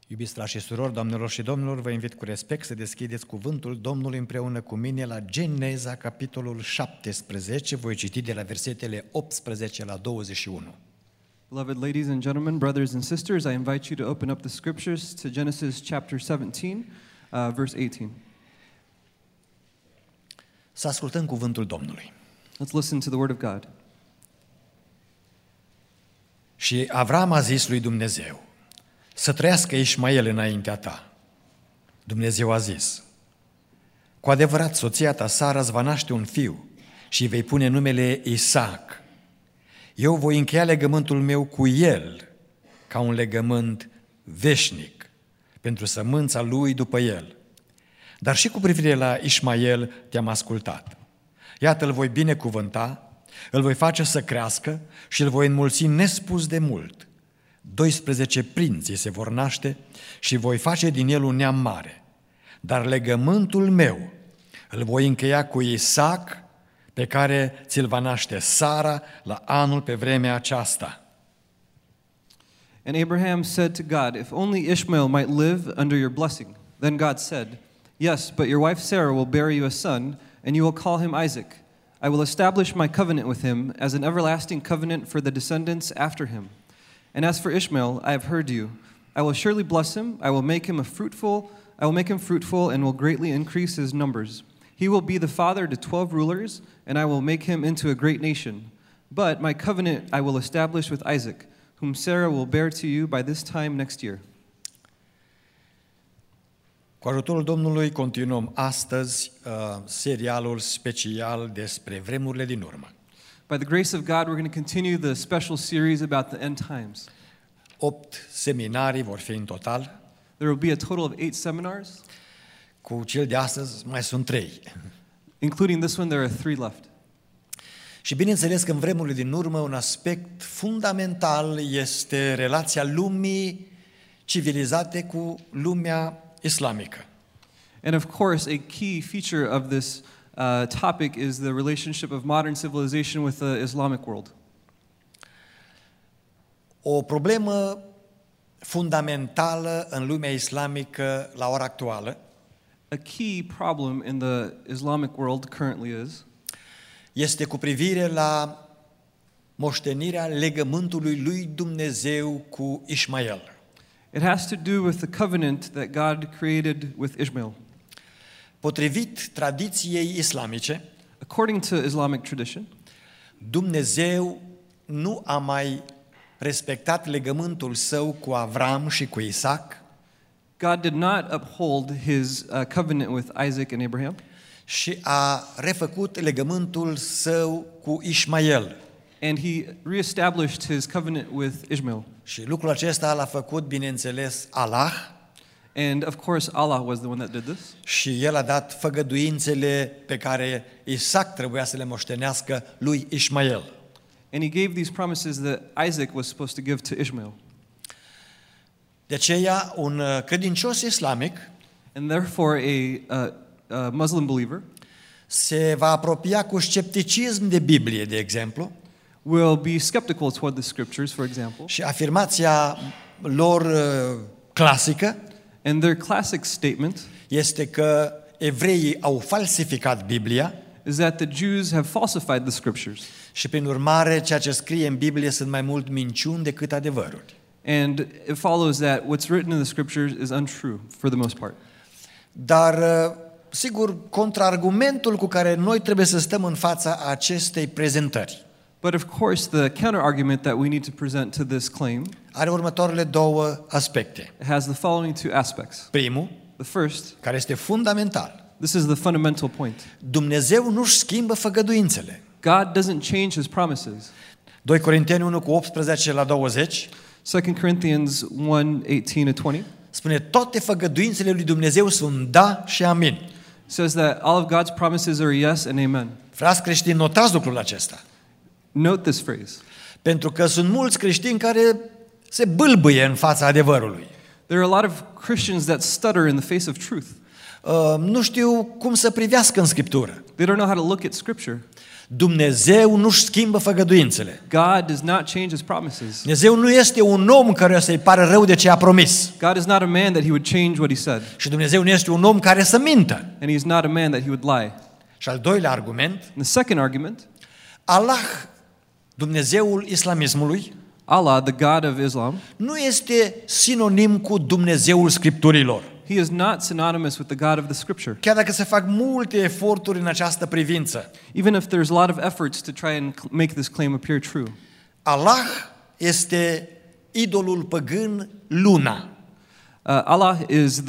Iubiți frați și surori, doamnelor și domnilor, vă invit cu respect să deschideți cuvântul Domnului împreună cu mine la Geneza, capitolul 17. Voi citi de la versetele 18 la 21. Beloved ladies and gentlemen, brothers and sisters, I invite you to open up the scriptures to Genesis chapter 17, verse 18. Să ascultăm cuvântul Domnului. Let's listen to the word of God. Și Avram a zis lui Dumnezeu: să trăiască Ismael înaintea ta. Dumnezeu a zis: cu adevărat, soția ta, Sara, îți va naște un fiu și îi vei pune numele Isaac. Eu voi încheia legământul meu cu el ca un legământ veșnic pentru sămânța lui după el. Dar și cu privire la Ismael te-am ascultat. Iată, îl voi binecuvânta, îl voi face să crească și îl voi înmulți nespus de mult. 12 prinți se vor naște și voi face din el un neam mare. Dar legământul meu îl voi încheia cu Isaac, pe care ți-l va naște Sara la anul pe vremea aceasta. And Abraham said to God, if only Ishmael might live under your blessing. Then God said, yes, but your wife Sarah will bear you a son, and you will call him Isaac. I will establish my covenant with him as an everlasting covenant for the descendants after him. And as for Ishmael, I have heard you. I will surely bless him. I will make him fruitful and will greatly increase his numbers. He will be the father to 12 rulers, and I will make him into a great nation. But my covenant I will establish with Isaac, whom Sarah will bear to you by this time next year. Cu ajutorul Domnului continuăm astăzi serialul special despre vremurile din urmă. By the grace of God, we're going to continue the special series about the end times. 8 seminarii vor fi în total. There will be a total of 8 seminars. Cu cel de astăzi mai sunt 3. Including this one, there are 3 left. Și bineînțeles că în vremurile din urmă un aspect fundamental este relația lumii civilizate cu lumea islamică. And of course, a key feature of this topic is the relationship of modern civilization with the Islamic world. O problemă fundamentală în lumea islamică la ora actuală A key problem in the Islamic world currently este cu privire la moștenirea legământului lui Dumnezeu cu Ismael. It has to do with the covenant that God created with Ishmael. Potrivit tradiției islamice, According to Islamic tradition, Dumnezeu nu a mai respectat legământul său cu Avram și cu Isaac, God did not uphold his covenant with Isaac and Abraham, și a refăcut legământul său cu Ismael. and he reestablished his covenant with Ishmael. Și lucrul acesta l-a făcut, bineînțeles, Allah, And of course, Allah was the one that did this. și el a dat făgăduințele pe care Isaac trebuia să le moștenească lui Ismael. And he gave these promises that Isaac was supposed to give to Ishmael. De aceea, un credincios islamic And therefore, a Muslim believer se va apropia cu scepticism de Biblie, de exemplu, will be skeptical toward the scriptures, for example. și afirmația lor clasică And their classic statement este că evreii au falsificat Biblia is that the Jews have falsified the scriptures. și, prin urmare, ceea ce scrie în Biblie sunt mai mult minciuni decât adevăruri. And it follows that what's written in the scriptures is untrue for the most part. Dar, sigur, contraargumentul cu care noi trebuie să stăm în fața acestei prezentări But of course, the counter-argument that we need to present to this claim are următoarele 2 aspecte. has the following 2 aspects. Primul, The first, care este fundamental: this is the fundamental point. Dumnezeu nu-și schimbă făgăduințele. God doesn't change his promises. 2 Corinteni 1 cu 18 la 20 2 Corinthians 1:18-20 spune: toate făgăduințele lui Dumnezeu sunt da și amin. says that all of God's promises are yes and amen. Frați creștini, notați lucrul acesta. Note this phrase. Pentru că sunt mulți creștini care se bâlbâie în fața adevărului. There are a lot of Christians that stutter in the face of truth. Nu știu cum să privească în Scriptură. They don't know how to look at scripture. Dumnezeu nu-și schimbă făgăduințele. God does not change his promises. Dumnezeu nu este un om care să-i pară rău de ce a promis. God is not a man that he would change what he said. Și Dumnezeu nu este un om care să mintă. And he's not a man that he would lie. Și al doilea argument, And the second argument, Allah, Dumnezeul islamismului, Allah, the God of Islam, nu este sinonim cu Dumnezeul Scripturilor. he is not synonymous with the God of the Scripture. Chiar dacă se fac multe eforturi în această privință, Even if there's a lot of efforts to try and make this claim appear true. Allah este idolul păgân Luna. Allah is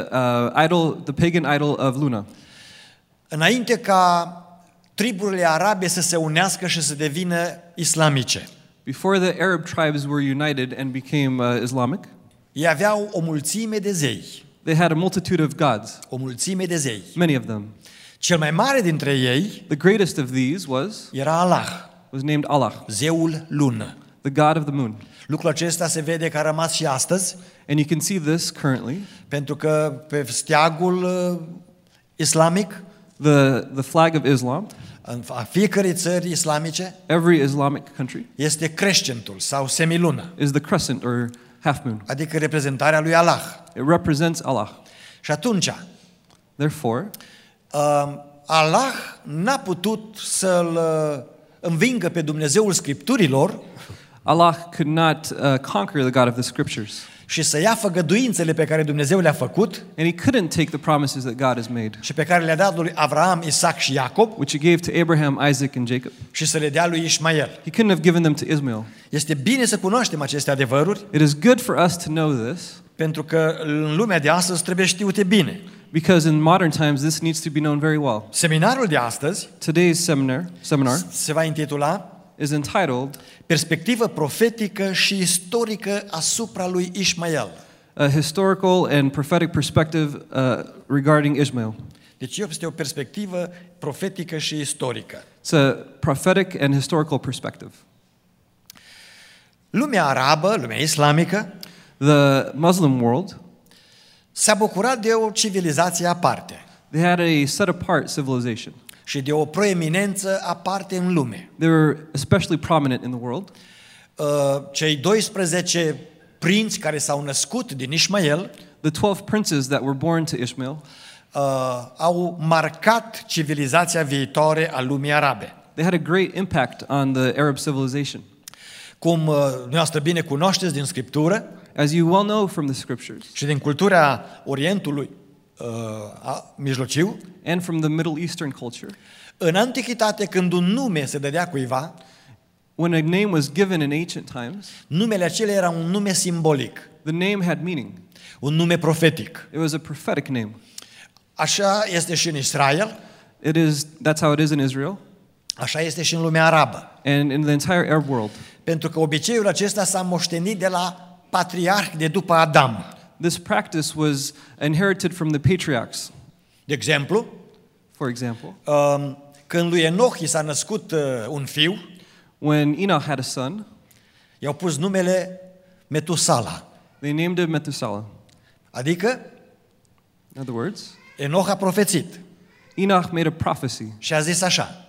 the pagan idol of Luna. Înainte ca triburile arabe să se unească și să devină islamice, Before the Arab tribes were united and became Islamic, ei aveau o mulțime de zei. they had a multitude of gods, O mulțime de zei. many of them. Cel mai mare dintre ei The greatest of these was era named Allah, zeul lună. the God of the moon. Lucrul acesta se vede că a rămas și astăzi, And you can see this currently. pentru că pe steagul islamic, The flag of Islam, a fiecărei țări islamice, every Islamic country, este crescentul sau semilună, is the crescent or half moon. adică reprezentarea lui Allah. It represents Allah. Și atunci, Therefore, Allah n-a putut să-l învingă pe Dumnezeul Scripturilor Allah could not conquer the God of the Scriptures. și să ia făgăduințele pe care Dumnezeu le-a făcut And he couldn't take the promises that God has made, și pe care le-a dat lui Avraam, Isaac și Iacob which he gave to Abraham, Isaac, and Jacob. și să le dea lui Ismael. He couldn't have given them to Ismail. Este bine să cunoaștem aceste adevăruri, It is good for us to know this, pentru că în lumea de astăzi trebuie știute bine. because in modern times this needs to be known very well. Seminarul de astăzi Today's seminar se va intitula is entitled Perspectivă profetică și istorică asupra lui Ismael. A Historical and Prophetic Perspective Regarding Ishmael. Deci este o perspectivă profetică și istorică. It's a prophetic and historical perspective. Lumea arabă, lumea islamică, The Muslim world, s-a bucurat de o civilizație aparte they had a set-apart civilization. și de o proeminență aparte în lume. They were especially prominent in the world. Cei 12 prinți care s-au născut din Ismael The 12 princes that were born to Ishmael, au marcat civilizația viitoare a lumii arabe. they had a great impact on the Arab civilization. Cum dumneavoastră bine cunoașteți din Scriptură As you well know from the Scriptures și din cultura Orientului Mijlociu, and from the Middle Eastern culture, în antichitate, când un nume se dădea cuiva, when a name was given in ancient times, numele acela era un nume simbolic, the name had meaning. un nume profetic. It was a prophetic name. Așa este și în Israel, That's how it is in Israel așa este și în lumea arabă. and in the entire Arab world. Pentru că obiceiul acesta s-a moștenit de la patriarh de după Adam. This practice was inherited from the patriarchs. De exemplu, For example, când lui Enoch i s-a născut un fiu, when Enoch had a son, i-au pus numele Metusala. they named him Methuselah. Adică In other words, Enoch a profețit Enoch made a prophecy. și a zis așa: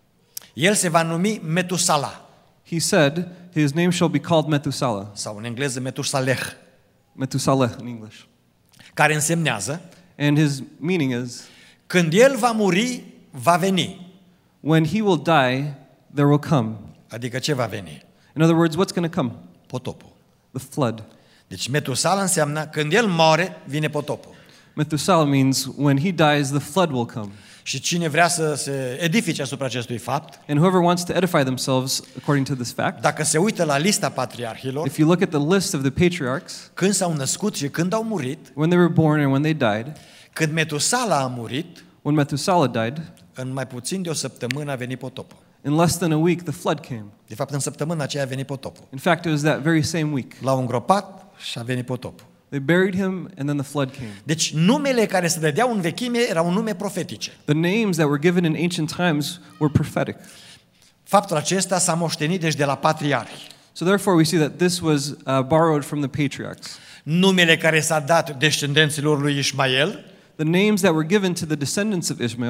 el se va numi Metusala, He said, his name shall be called Methuselah. sau în engleză Metusaleh, Methuselah in English. care însemnează And his meaning is, când el va muri, va veni. when he will die, there will come. Adică ce va veni? In other words, what's going to come? Potopul. The flood. Deci Metusala înseamnă când el moare, vine potopul. Methuselah means when he dies, the flood will come. Și cine vrea să se edifice asupra acestui fapt, And whoever wants to edify themselves according to this fact, dacă se uită la lista patriarhilor, if you look at the list of the patriarchs, când s-au născut și când au murit, when they were born and when they died, când Metusala a murit, when Methuselah died, în mai puțin de o săptămână a venit potopul. in less than a week, the flood came. De fapt, în săptămâna aceea a venit potopul. In fact, it was that very same week. L-au îngropat și a venit potopul. They buried him and then the flood came. Deci numele care se dădeau în vechime erau nume profetice. The names that were given in ancient times were prophetic. Faptul acesta s-a moștenit deci de la patriarhi. So therefore we see that this was borrowed from the patriarchs. Numele care s-a dat descendenților lui Ismael The names that were given to the descendants of Ishmael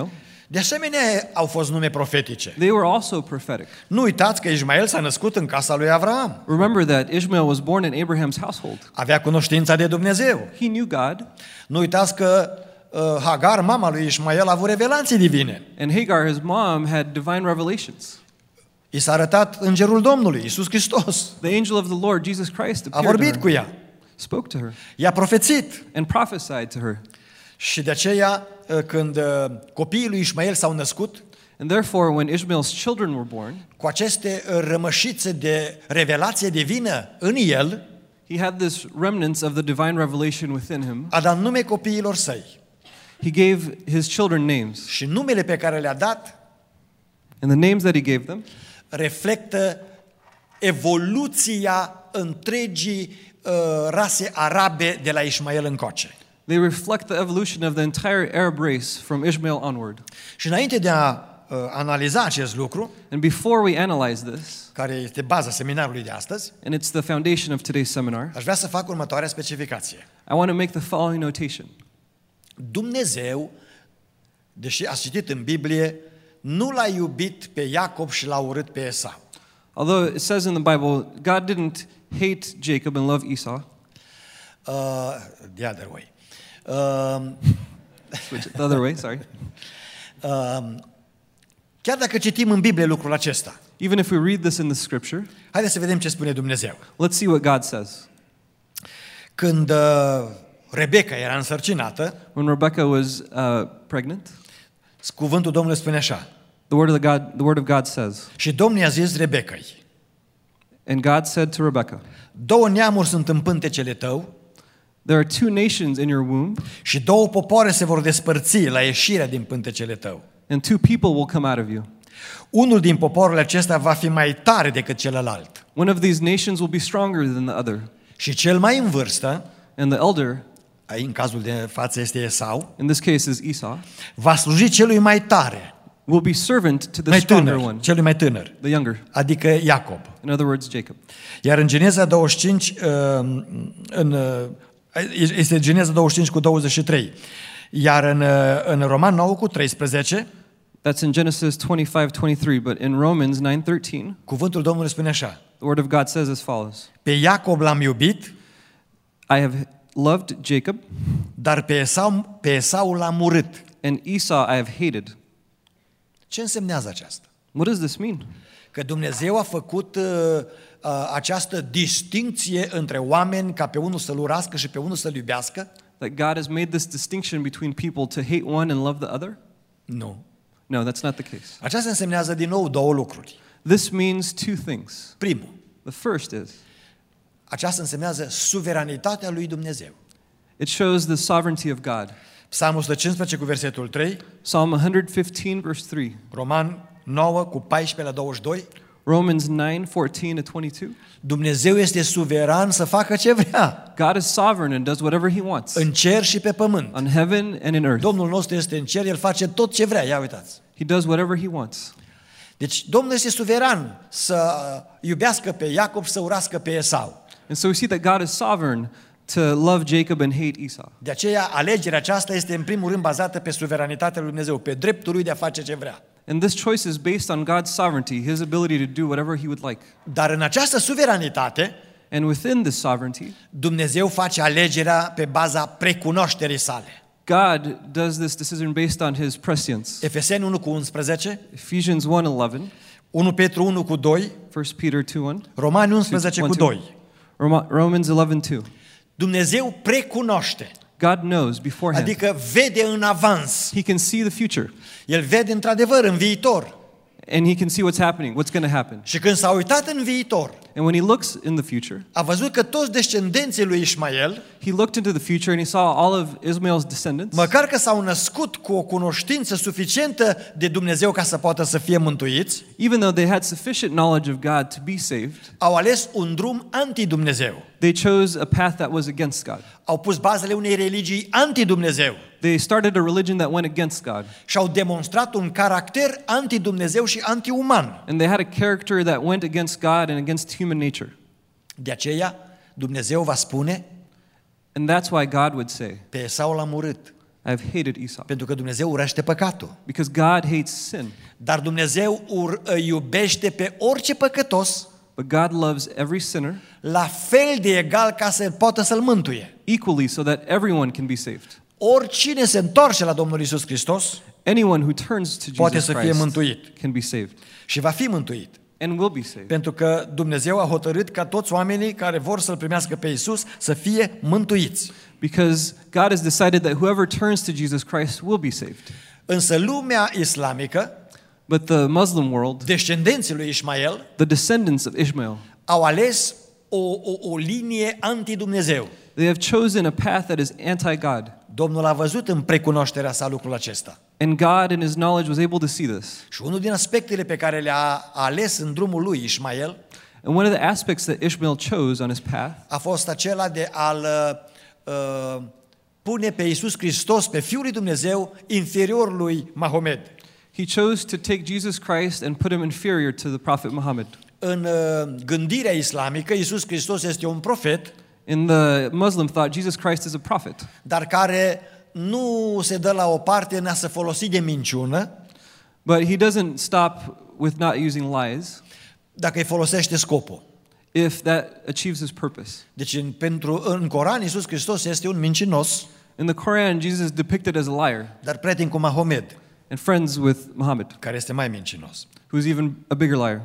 De asemenea, au fost nume profetice. They were also prophetic. Nu uitați că Ismael s-a născut în casa lui Avram. Remember that Ishmael was born in Abraham's household. Avea cunoștința de Dumnezeu. He knew God, Nu uitați că Hagar, mama lui Ismael, a avut revelații divine. and Hagar, his mom, had divine revelations. I s-a arătat îngerul Domnului, Iisus Hristos. The angel of the Lord, Jesus Christ, A appeared to vorbit cu her, ea. spoke to her, I-a profețit. and prophesied to her. Și de aceea, când copiii lui Ismael s-au născut, And therefore, when Ishmael's children were born, cu aceste rămășițe de revelație divină în el, he had this remnants of the divine revelation within him. a dat nume copiilor săi. He gave his children names, Și numele pe care le-a dat and the names that he gave them reflectă evoluția întregii rase arabe de la Ismael încoace. they reflect the evolution of the entire Arab race from Ishmael onward. Și înainte de a analiza acest lucru, And before we analyze this, care este baza seminarului de astăzi, and it's the foundation of today's seminar, aș vrea să fac următoarea specificație. I want to make the following notation. Dumnezeu, deși a citit în Biblie, nu l-a iubit pe Iacob și l-a urât pe Esau. Although it says in the Bible, God didn't hate Jacob and love Esau, The other way. switch it the other way, sorry. Chiar dacă citim în Biblie lucrul acesta, Even if we read this in the scripture, haideți să vedem ce spune Dumnezeu. let's see what God says. Când Rebecca era însărcinată, When Rebecca was pregnant, cuvântul Domnului spune așa: the word of God says, și Domnul i-a zis Rebecăi: and God said to Rebecca, două neamuri sunt în pântecele tău there are two nations in your womb, și două popoare se vor despărți la ieșirea din pântecele tău. and two people will come out of you. Unul din popoarele acestea va fi mai tare decât celălalt. One of these nations will be stronger than the other, Și cel mai în vârstă, and the elder, în cazul de față este Esau, in this case is Esau, va sluji celui mai tare, will be servant to the mai stronger tânăr, one, celui mai tânăr, the younger. adică Iacob. In other words, Jacob. Iar în Geneza 25, este Geneza 25 cu 23, iar în Roman 9 cu 13, That's in Genesis 25:23, but in Romans 9:13, cuvântul Domnului spune așa: the word of God says as follows: pe Iacob l-am iubit, I have loved Jacob, dar pe Esau l-am urât. and Esau I have hated. Ce însemnează aceasta? What does this mean? Că Dumnezeu a făcut această distincție între oameni ca pe unul să-l urască și pe unul să-l iubească? That God has made this distinction between people to hate one and love the other? Nu. No, that's not the case. Aceasta însemnează din nou două lucruri. This means two things. Primul, The first is, aceasta însemnează suveranitatea lui Dumnezeu. it shows the sovereignty of God. Psalmul 115 cu versetul 3, Psalm 115, verse 3, Roman 9 cu 14 la 22, Romans 9:14-22. Dumnezeu este suveran să facă ce vrea, God is sovereign and does whatever he wants, în cer și pe pământ. on heaven and in earth. Domnul nostru este în cer, El face tot ce vrea, ia uitați. He does whatever he wants. Deci Domnul este suveran să iubească pe Iacob, să urască pe Esau. And so we see that God is sovereign to love Jacob and hate Esau. De aceea, alegerea aceasta este în primul rând bazată pe suveranitatea lui Dumnezeu, pe dreptul lui de a face ce vrea. And this choice is based on God's sovereignty, his ability to do whatever he would like. Dar în această suveranitate, And within this sovereignty, Dumnezeu face alegerea pe baza precunoașterii sale. God does this decision based on his prescience. Efeseni 1 cu 11, Ephesians 1:11, 1 Petru 1 cu 2, 1 Peter 2:1, Romani 11 cu 2. Romans 11:2. Dumnezeu precunoaște, God knows beforehand. adică vede în avans. He can see the future, El vede într-adevăr în viitor. and he can see what's happening, what's going to happen. Și când s-a uitat în viitor, And when he looks in the future, a văzut că toți descendenții lui Ismael, he looked into the future and he saw all of Ishmael's descendants. măcar că s-au născut cu o cunoștință suficientă de Dumnezeu ca să poată să fie mântuiți, Even though they had sufficient knowledge of God to be saved, au ales un drum anti-Dumnezeu. they chose a path that was against God. Au pus bazele unei religii anti-Dumnezeu They started a religion that went against God. și au demonstrat un caracter anti-Dumnezeu și anti-uman. And they had a character that went against God and against human nature. De aceea, Dumnezeu va spune, And that's why God would say, pe Esau l-am urât, I have hated Esau. Pentru că Dumnezeu urăște păcatul. Because God hates sin. Dar Dumnezeu îi iubește pe orice păcătos But God loves every sinner la fel de egal ca să poată să-l mântuie. equally so that everyone can be saved. Oricine se întoarce la Domnul Iisus Hristos Anyone who turns to poate Jesus să fie Christ mântuit can be saved și va fi mântuit. and will be saved. Pentru că Dumnezeu a hotărât ca toți oamenii care vor să-L primească pe Iisus să fie mântuiți. Because God has decided that whoever turns to Jesus Christ will be saved. Însă lumea islamică, But the Muslim world, descendenții lui Ismael, the descendants of Ishmael, au ales o linie anti-Dumnezeu. they have chosen a path that is anti-God. Domnul a văzut în precunoașterea sa lucrul acesta. And God in his knowledge was able to see this. Și unul din aspectele pe care le-a ales în drumul lui Ismael And one of the aspects that Ishmael chose on his path a fost acela de a-l pune pe Iisus Hristos, pe Fiul lui Dumnezeu, inferior lui Mahomed. he chose to take Jesus Christ and put him inferior to the prophet Muhammad. În gândirea islamică, Iisus Hristos este un profet, In the Muslim thought, Jesus Christ is a prophet, dar care nu se dă la o parte în a se folosi de minciună, but he doesn't stop with not using lies dacă îi folosește scopul. if that achieves his purpose. Deci în Coran, Iisus Hristos este un mincinos, In the Quran, Jesus is depicted as a liar dar prieten cu Mahomed, and friends with Muhammad, care este mai mincinos. who's even a bigger liar.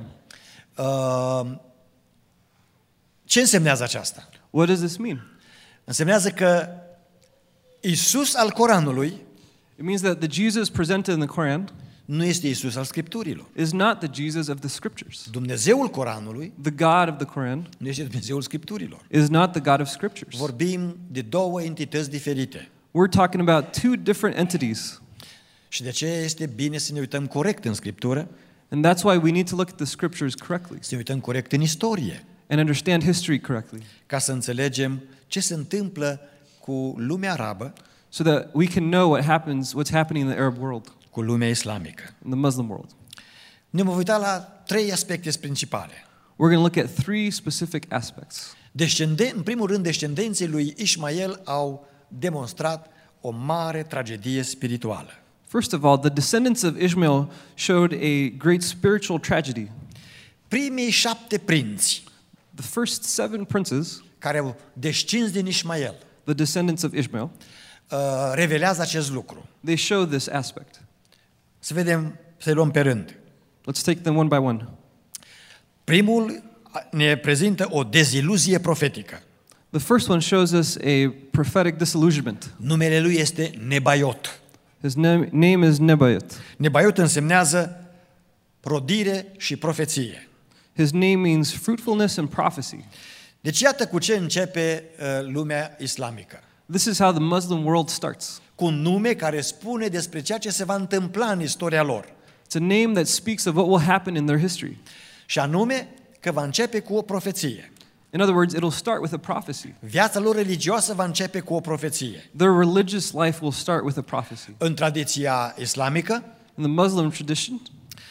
Ce însemnează aceasta? What does this mean? Însemnează că Iisus al Coranului It means that the Jesus presented in the Quran nu este Iisus al Scripturilor. is not the Jesus of the scriptures. Dumnezeul Coranului The God of the Quran nu este Dumnezeul Scripturilor. is not the God of scriptures. Vorbim de două entități diferite. We're talking about two different entities. Și de ce este bine să ne uităm corect în Scriptură, And that's why we need to look at the scriptures correctly să ne uităm corect în istorie, and understand history correctly ca să înțelegem ce se întâmplă cu lumea arabă, so that we can know what's happening in the Arab world, cu lumea islamică. in the Muslim world. Ne vom uita la trei aspecte principale. We're going to look at three specific aspects. În primul rând, descendenții lui Ismael au demonstrat o mare tragedie spirituală. First of all, the descendants of Ishmael showed a great spiritual tragedy. Primii 7 prinți The first 7 princes, care au descins din Ismael the descendants of Ishmael, revelează acest lucru. they show this aspect. Să vedem, să-i luăm pe rând. Let's take them one by one. Primul ne prezintă o deziluzie profetică. The first one shows us a prophetic disillusionment. Numele lui este Nebaiot. His name is Nebaioth. Nebaiot însemnează rodire și profeție. His name means fruitfulness and prophecy. Deci iată cu ce începe lumea islamică. This is how the Muslim world starts. Cu un nume care spune despre ceea ce se va întâmpla în istoria lor. It's a name that speaks of what will happen in their history. Și anume că va începe cu o profeție. In other words, it'll start with a prophecy. Viața lor religioasă va începe cu o profeție. Their religious life will start with a prophecy. În tradiția islamică, In the Muslim tradition,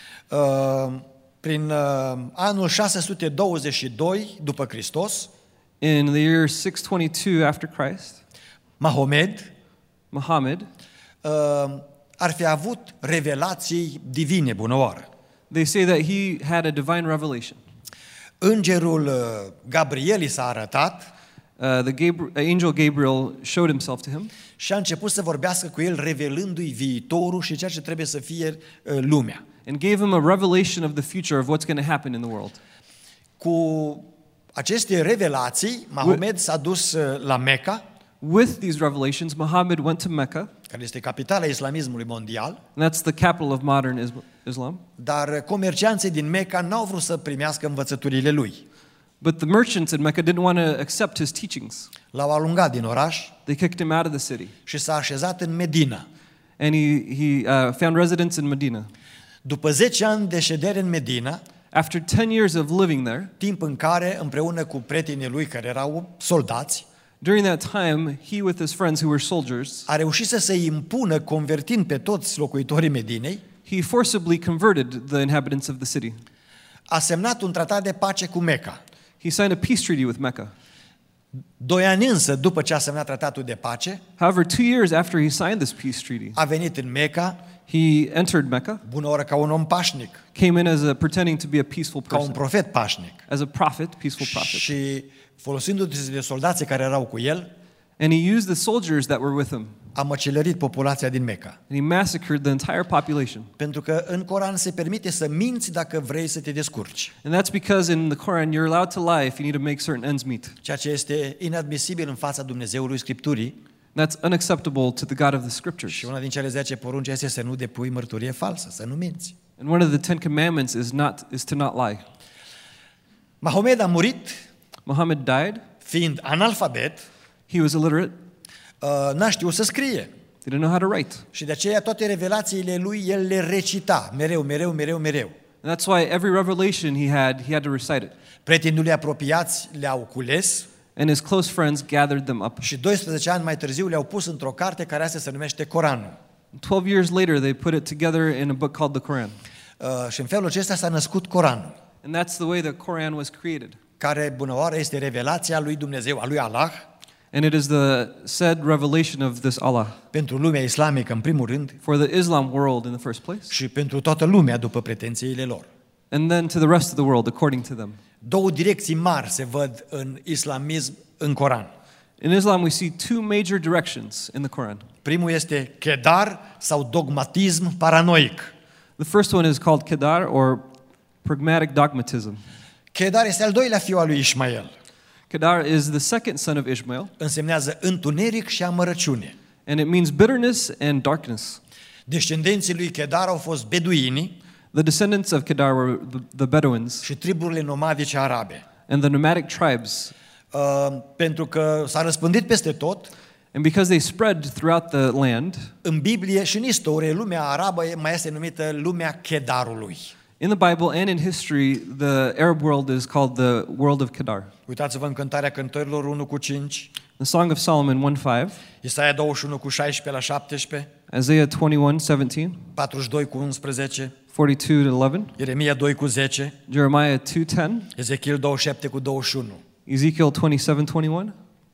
prin anul 622 după Hristos, in the year 622 after Christ, Mahomed Muhammad, ar fi avut revelații divine, bună oară. they say that he had a divine revelation. Îngerul Gabriel i s-a arătat Angel Gabriel showed himself to him, și a început să vorbească cu el, revelându-i viitorul și ceea ce trebuie să fie lumea. and gave him a revelation of the future of what's going to happen in the world. Cu aceste revelații, Mahomed s-a dus la Mecca, With these revelations, Muhammad went to Mecca, care este capitala islamismului mondial, and that's the capital of modern Islam. dar comercianții din Mecca n-au vrut să primească învățăturile lui. But the merchants in Mecca didn't want to accept his teachings. L-au alungat din oraș They kicked him out of the city, și s-a așezat în Medina. and he found residence in Medina. După 10 ani de ședere în Medina, After 10 years of living there, timp în care, împreună cu prietenii lui care erau soldați, during that time, he with his friends who were soldiers, a reușit să se impună, convertind pe toți locuitorii Medinei, he forcibly converted the inhabitants of the city. a semnat un tratat de pace cu Mecca. He signed a peace treaty with Mecca. 2 ani însă, după ce a semnat tratatul de pace, However, 2 years after he signed this peace treaty, a venit în Mecca, he entered Mecca, bună oră, ca un om pașnic, came in as pretending to be a peaceful ca un person, profet pașnic. as a prophet, peaceful prophet. Și folosindu-se de soldații care erau cu el, And he used the soldiers that were with him. a măcelărit populația din Mecca. And he massacred the entire population. Pentru că în Coran se permite să minți dacă vrei să te descurci. And that's because in the Quran you're allowed to lie if you need to make certain ends meet. Ceea ce este inadmisibil în fața Dumnezeului Scripturii. That's unacceptable to the God of the Scriptures. Și una din cele 10 porunci este să nu depui mărturie falsă, să nu minți. And one of the 10 commandments is to not lie. Mahomed a murit Muhammad died. fiind analfabet, He was illiterate. n-a știut să scrie. He didn't know how to write. Și de aceea toate revelațiile lui el le recita mereu, mereu, mereu, mereu. And that's why every revelation he had to recite it. Prietenii lui apropiați le-au cules And his close friends gathered them up. și 12 ani mai târziu le-au pus într-o carte care astăzi se numește Coranul. 12 years later, they put it together in a book called the Quran. Și în felul acesta s-a născut Coranul, And that's the way the Quran was created. care, bună oară, este revelația lui Dumnezeu, a lui Allah, And it is the said revelation of this Allah pentru lumea islamică în primul rând for the Islam world in the first place, și pentru toată lumea după pretențiile lor. and then to the rest of the world according to them. 2 direcții mari se văd în islamism în Coran. In Islam, we see 2 major directions in the Quran. Primul este kedar sau dogmatism paranoic. The first one is called Kedar, or pragmatic dogmatism. Kedar este al doilea fiu al lui Ismael. Kedar is the second son of Ishmael, Însemnează întuneric și amărăciune. and it means bitterness and darkness. Descendenții lui Kedar au fost beduinii The descendants of Kedar were the Bedouins și triburile nomadice arabe. and the nomadic tribes. Pentru că s-a răspândit peste tot, And because they spread throughout the land, în Biblie și în istorie, lumea arabă mai este numită lumea Kedarului. in the Bible and in history, the Arab world is called the world of Kedar. Uitați-vă în Cântarea Cântărilor 1:5, The Song of Solomon 1:5, Isaia 21:16-17, Isaiah 21:17, 42:11, 42-11, Ieremia 2:10, Jeremiah 2:10, Ezechiel 27:21. Ezekiel 27:21.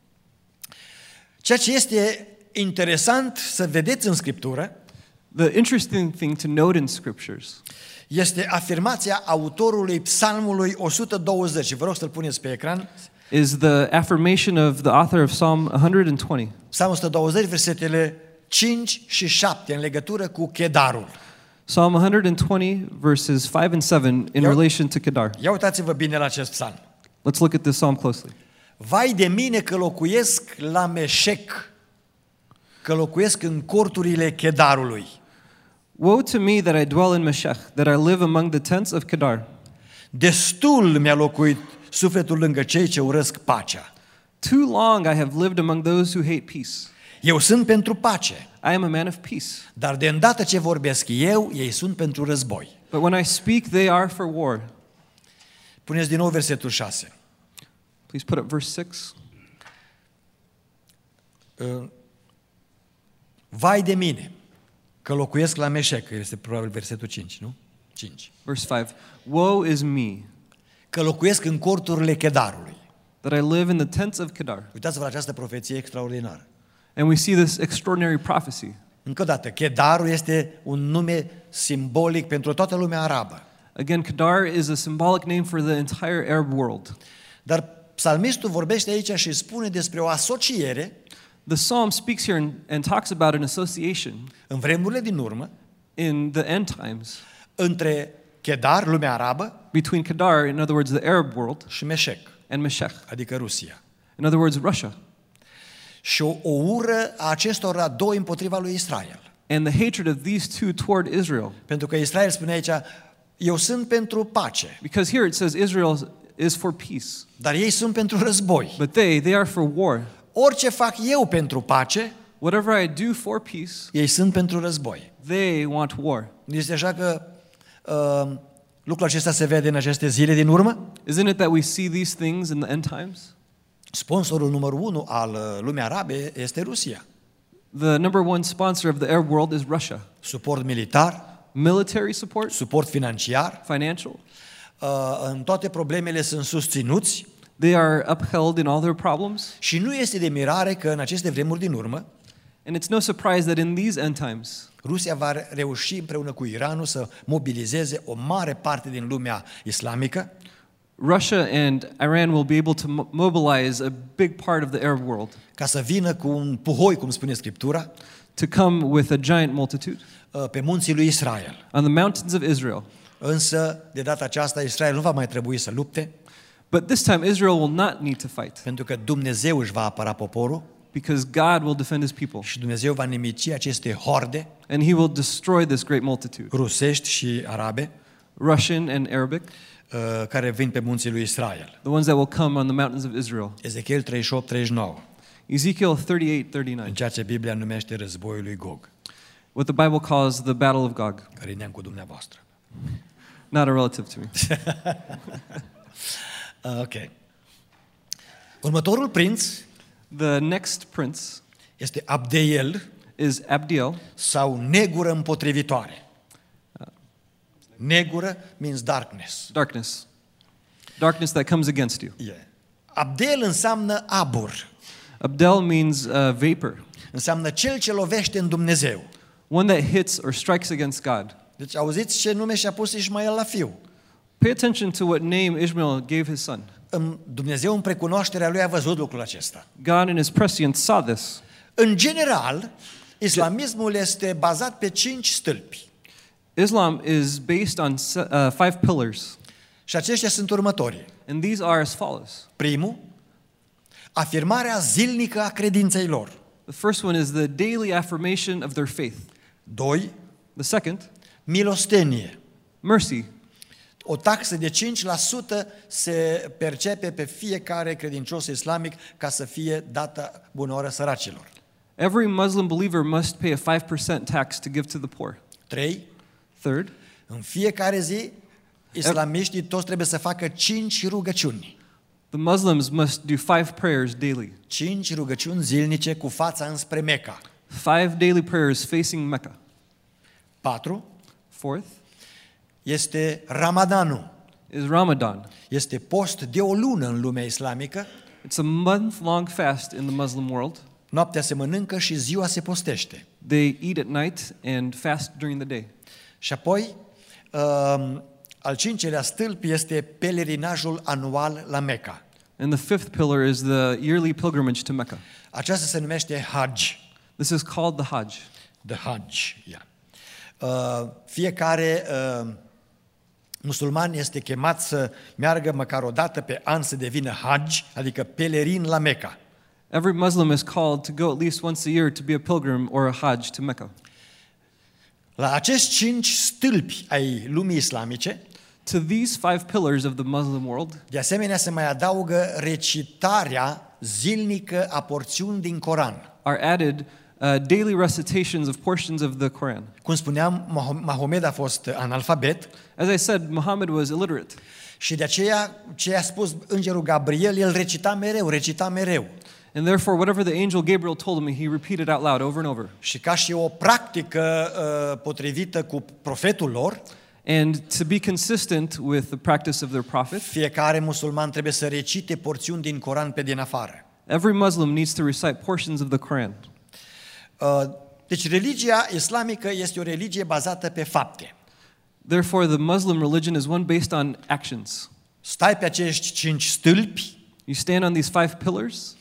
Ceea ce este interesant să vedeți în Scriptură The interesting thing to note in scriptures este afirmația autorului Psalmului 120. Și vă rog să-l puneți pe ecran. is the affirmation of the author of Psalm 120. Psalmul 120, versetele 5 și 7 în legătură cu Kedarul. Psalm 120 verses 5 and 7 in relation to Kedar. Ia uitați-vă bine la acest psalm. Let's look at this psalm closely. Vai de mine că locuiesc la Meșec, că locuiesc în corturile Kedarului. Woe to me that I dwell in Meshech, that I live among the tents of Kedar. Destul mi-a locuit sufletul lângă cei ce urăsc pacea. Too long I have lived among those who hate peace. Eu sunt pentru pace, I am a man of peace. dar de îndată ce vorbesc eu, ei sunt pentru război. But when I speak, they are for war. Puneți din nou versetul 6. Please put up verse 6. Vai de mine că locuiesc la Meșec, este probabil versetul 5, nu? 5. Verse 5. Woe is me Că locuiesc în corturile Kedarului. that I live in the tents of Kedar. Uitați-vă la această profeție extraordinară. And we see this extraordinary prophecy. Încă o dată, Kedarul este un nume simbolic pentru toată lumea arabă. Again, Kedar is a symbolic name for the entire Arab world. Dar psalmistul vorbește aici și spune despre o asociere The psalm speaks here and talks about an association în vremurile din urmă in the end times între Kedar, lumea arabă, between Kedar, in other words, the Arab world, și Meșec, and Meshech, adică Rusia. in other words, Russia, Și o ură a acestora doi împotriva lui Israel. and the hatred of these two toward Israel. Pentru că Israel spune aici, eu sunt pentru pace, Because here it says Israel is for peace, dar ei sunt pentru război. but they are for war. Orice fac eu pentru pace, Whatever I do for peace, ei sunt pentru război. they want war. Este așa că lucrul acesta se vede în aceste zile din urmă? Isn't it that we see these things in the end times? Sponsorul numărul 1 al lumii arabe este Rusia. The number one sponsor of the Arab world is Russia. Suport militar, Military support, suport financiar, financial. în toate problemele sunt susținuți They are upheld in all their problems. Și nu este de mirare că în aceste vremuri din urmă, And it's no surprise that in these end times, Rusia va reuși împreună cu Iranul să mobilizeze o mare parte din lumea islamică Russia and Iran will be able to mobilize a big part of the Arab world ca să vină cu un puhoi, cum spune Scriptura, to come with a giant multitude pe munții lui Israel. on the mountains of Israel. Însă, de data aceasta, Israel nu va mai trebui să lupte, But this time Israel will not need to fight pentru că Dumnezeu își va apăra poporul because God will defend his people și Dumnezeu va nimici aceste horde and he will destroy this great multitude, rusești și arabe Russian and Arabic, care vin pe munții lui Israel. the ones that will come on the mountains of Israel. Ezechiel 38-39, Ezekiel 38:39, în ceea ce Biblia numește războiul lui Gog, what the Bible calls the battle of Gog. care e neam cu dumneavoastră. Not a relative to me. Ok. Următorul prinț The next prince este Abdeel is Abdiel, sau negură împotrivitoare. Negură means darkness. darkness. Darkness that comes against you. Yeah. Abdeel înseamnă abur, Abdel means vapor, înseamnă cel ce lovește în Dumnezeu. one that hits or strikes against God. Deci auziți ce nume și-a pus Ismael la fiu. Pay attention to what name Ishmael gave his son. Dumnezeu în precunoașterea lui a văzut lucrul acesta. God in his prescience saw this. În general, islamismul este bazat pe 5 stâlpi. Islam is based on 5 pillars, Și aceștia sunt următorii. and these are as follows. Primul, afirmarea zilnică a credinței lor. The first one is the daily affirmation of their faith. 2, The second, milostenie. mercy. O taxă de 5% se percepe pe fiecare credincios islamic ca să fie dată bunăoară săracilor. Every Muslim believer must pay a 5% tax to give to the poor. 3, Third, în fiecare zi, islamiștii toți trebuie să facă 5 rugăciuni. the Muslims must do 5 prayers daily. 5 rugăciuni zilnice cu fața înspre Meca. 5 daily prayers facing Mecca. 4, Fourth este Ramadanul. is Ramadan. Este post de o lună în lumea islamică. It's a month-long fast in the Muslim world. Noaptea se mănâncă și ziua se postește. They eat at night and fast during the day. Și apoi, al 5-lea stâlp este pelerinajul anual la Meca. And the fifth pillar is the yearly pilgrimage to Mecca. Aceasta se numește Hajj. This is called the Hajj. The Hajj, yeah. Fiecare musulman este chemat să meargă măcar o dată pe an să devină Hajj, adică pelerin la Meca. Every Muslim is called to go at least once a year to be a pilgrim or a Hajj to Mecca. La acești 5 stâlpi ai lumii islamice, To these 5 pillars of the Muslim world, de asemenea se mai adaugă recitarea zilnică a porțiuni din Coran. are added daily recitations of portions of the Quran. Cum spuneam, Mahomed a fost analfabet As I said, Muhammad was illiterate. și de aceea ce a spus îngerul Gabriel, el recita mereu. And therefore, whatever the angel Gabriel told him, he repeated out loud over and over. Și ca și o practică potrivită cu profetul lor, And to be consistent with the practice of their prophet, fiecare musulman trebuie să recite porțiuni din Coran pe din afară. every Muslim needs to recite portions of the Quran. Deci religia islamică este o religie bazată pe fapte. Therefore, the Muslim religion is one based on actions. Stai pe acești 5 stâlpi, You stand on these 5 pillars,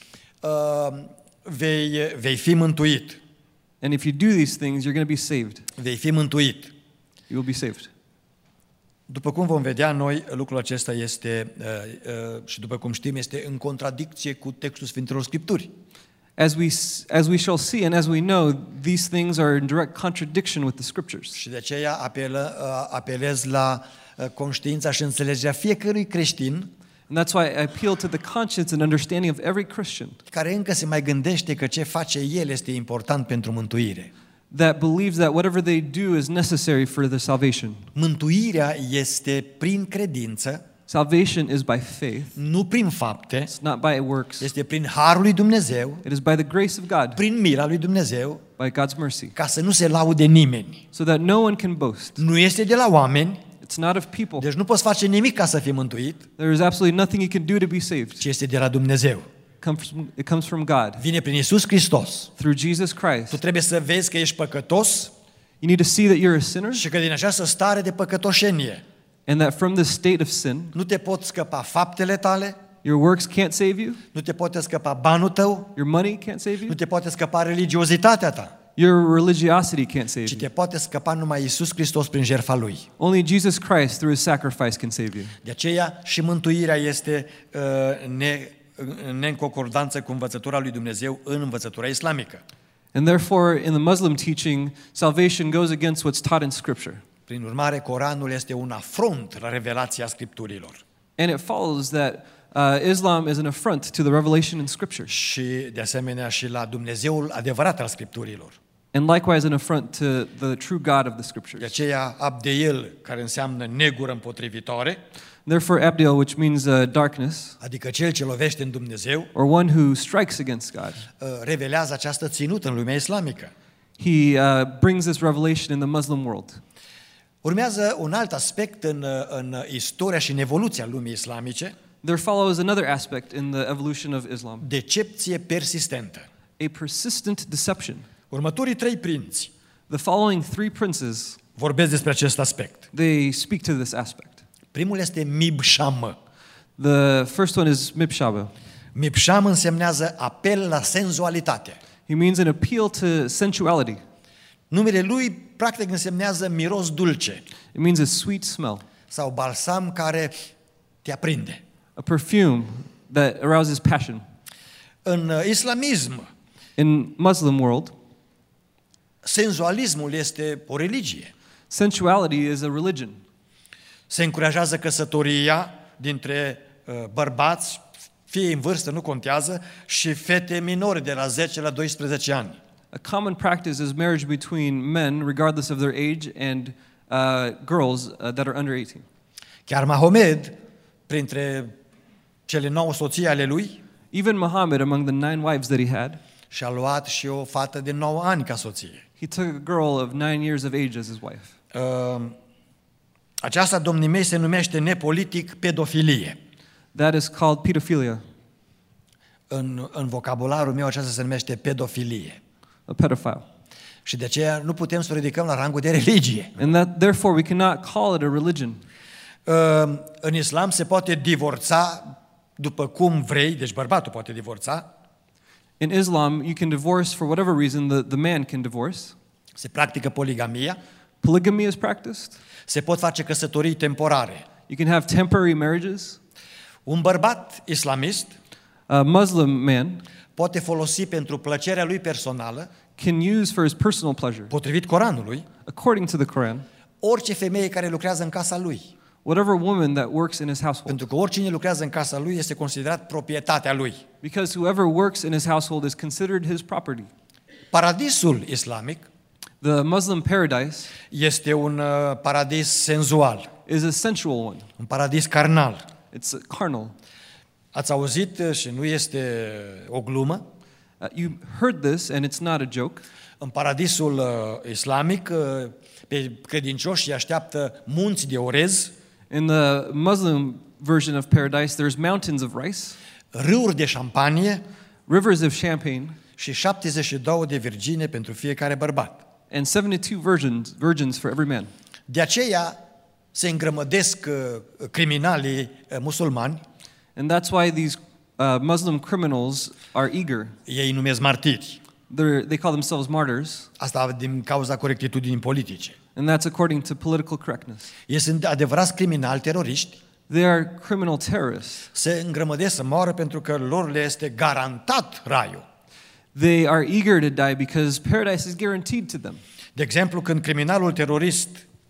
vei fi mântuit. and if you do these things, you're going to be saved. Vei fi mântuit. You will be saved. După cum vom vedea noi, lucrul acesta este, și după cum știm, este în contradicție cu textul Sfintelor Scripturi. As we shall see and as we know, these things are in direct contradiction with the Scriptures. Și de aceea apelez la conștiința și înțelegerea fiecărui creștin And that's why I appeal to the conscience and understanding of every Christian care încă se mai gândește că ce face el este important pentru mântuire. that believes that whatever they do is necessary for their salvation. Mântuirea este prin credință, Salvation is by faith. nu prin fapte, It's not by works. este prin harul lui Dumnezeu, It is by the grace of God, prin mila lui Dumnezeu, by God's mercy, ca să nu se laude nimeni. so that no one can boast. Nu este de la oameni, It's It's not of people. Deci nu poți face nimic ca să fii mântuit, There is absolutely nothing you can do to be saved. ci este de la Dumnezeu. It comes from God. Vine prin Iisus Hristos. Through Jesus Tu Christ. trebuie să vezi că ești păcătos You need to see that you're a sinner și că din această stare de păcătoșenie and that from this state of sin, nu te pot scăpa faptele tale, your works can't save you, nu te poate scăpa banul tău, your money can't save nu you, te poate scăpa religiozitatea ta, your religiosity can't save ci you. te poate scăpa numai Iisus Hristos prin jertfa Lui. Only Jesus Christ through his sacrifice can save you. De aceea și mântuirea este neînconcordanță cu învățătura lui Dumnezeu în învățătura islamică. And therefore, in the Muslim teaching, salvation goes against what's taught in Scripture. Prin urmare, Coranul este un afront la revelația Scripturilor. And it follows that Islam is an affront to the revelation in Scripture. Și, de asemenea, și la Dumnezeul adevărat al Scripturilor. And likewise an affront to the true God of the De Scriptures. aceea, Abdeil, care înseamnă negură împotrivitoare, Therefore, Abdil, which means darkness, adică cel ce lovește în Dumnezeu, or one who strikes against God, revelează această ținută în lumea islamică. he brings this revelation in the Muslim world. Urmează un alt aspect în istoria și în evoluția lumii islamice, There follows another aspect in the evolution of Islam, decepție persistentă. a persistent deception. Următorii trei prinți The following three princes, vorbesc despre acest aspect. they speak to this aspect. Primul este Mibsham. The first one is Mibshaba. Mibsham însemnează apel la senzualitate. He means an appeal to sensuality. Numele lui practic însemnează miros dulce It means a sweet smell, sau balsam care te aprinde. a perfume that arouses passion. În islamism, In Muslim world, senzualismul este o religie. sensuality is a religion. Se încurajează căsătoria dintre bărbați, fie în vârstă, nu contează, și fete minore de la 10 la 12 ani. A common practice is marriage between men, regardless of their age, and girls that are under 18. Chiar Mahomed, printre cele 9 soții ale lui, Even Muhammad, among the 9 wives that he had, și-a luat și o fată de 9 ani ca soție. he took a girl of 9 years of age as his wife. Aceasta, domnii mei, se numește nepolitic pedofilie. That is called pedophilia, În vocabularul meu aceasta se numește pedofilie. a pedophile. Și de aceea nu putem să o ridicăm la rangul de religie. And that, therefore, we cannot call it a religion. În islam se poate divorța după cum vrei, deci bărbatul poate divorța, In Islam, you can divorce for whatever reason the man can divorce. se practică poligamia, Polygamy is practiced. se pot face căsătorii temporare. You can have temporary marriages. Un bărbat islamist A Muslim man poate folosi pentru plăcerea lui personală, can use for his personal pleasure, potrivit Coranului, according to the Quran, orice femeie care lucrează în casa lui. whatever woman that works in his household. Pentru că oricine lucrează în casa lui este considerat proprietatea lui. Because whoever works in his household is considered his property. Paradisul islamic The Muslim paradise este un paradis senzual, is a sensual one. un paradis carnal. It's carnal. Ați auzit și nu este o glumă, You heard this, and it's not a joke. în paradisul islamic pe credincioși îi așteaptă munți de orez, In the Muslim version of paradise, there's mountains of rice, râuri de șampanie rivers of champagne, și 72 de virgine pentru fiecare bărbat. and 72 virgins for every man. De aceea se îngrămădesc criminalii musulmani, And that's why these Muslim criminals are eager. ei numesc martiri. They call themselves martyrs, Asta din cauza corectitudinii politice. and that's according to political correctness. Ei sunt adevărați criminali teroriști, They are criminal terrorists. se îngrămădesc să moară pentru că lor le este garantat raiul. They are eager to die because paradise is guaranteed to them. De exemplu, când criminalul terorist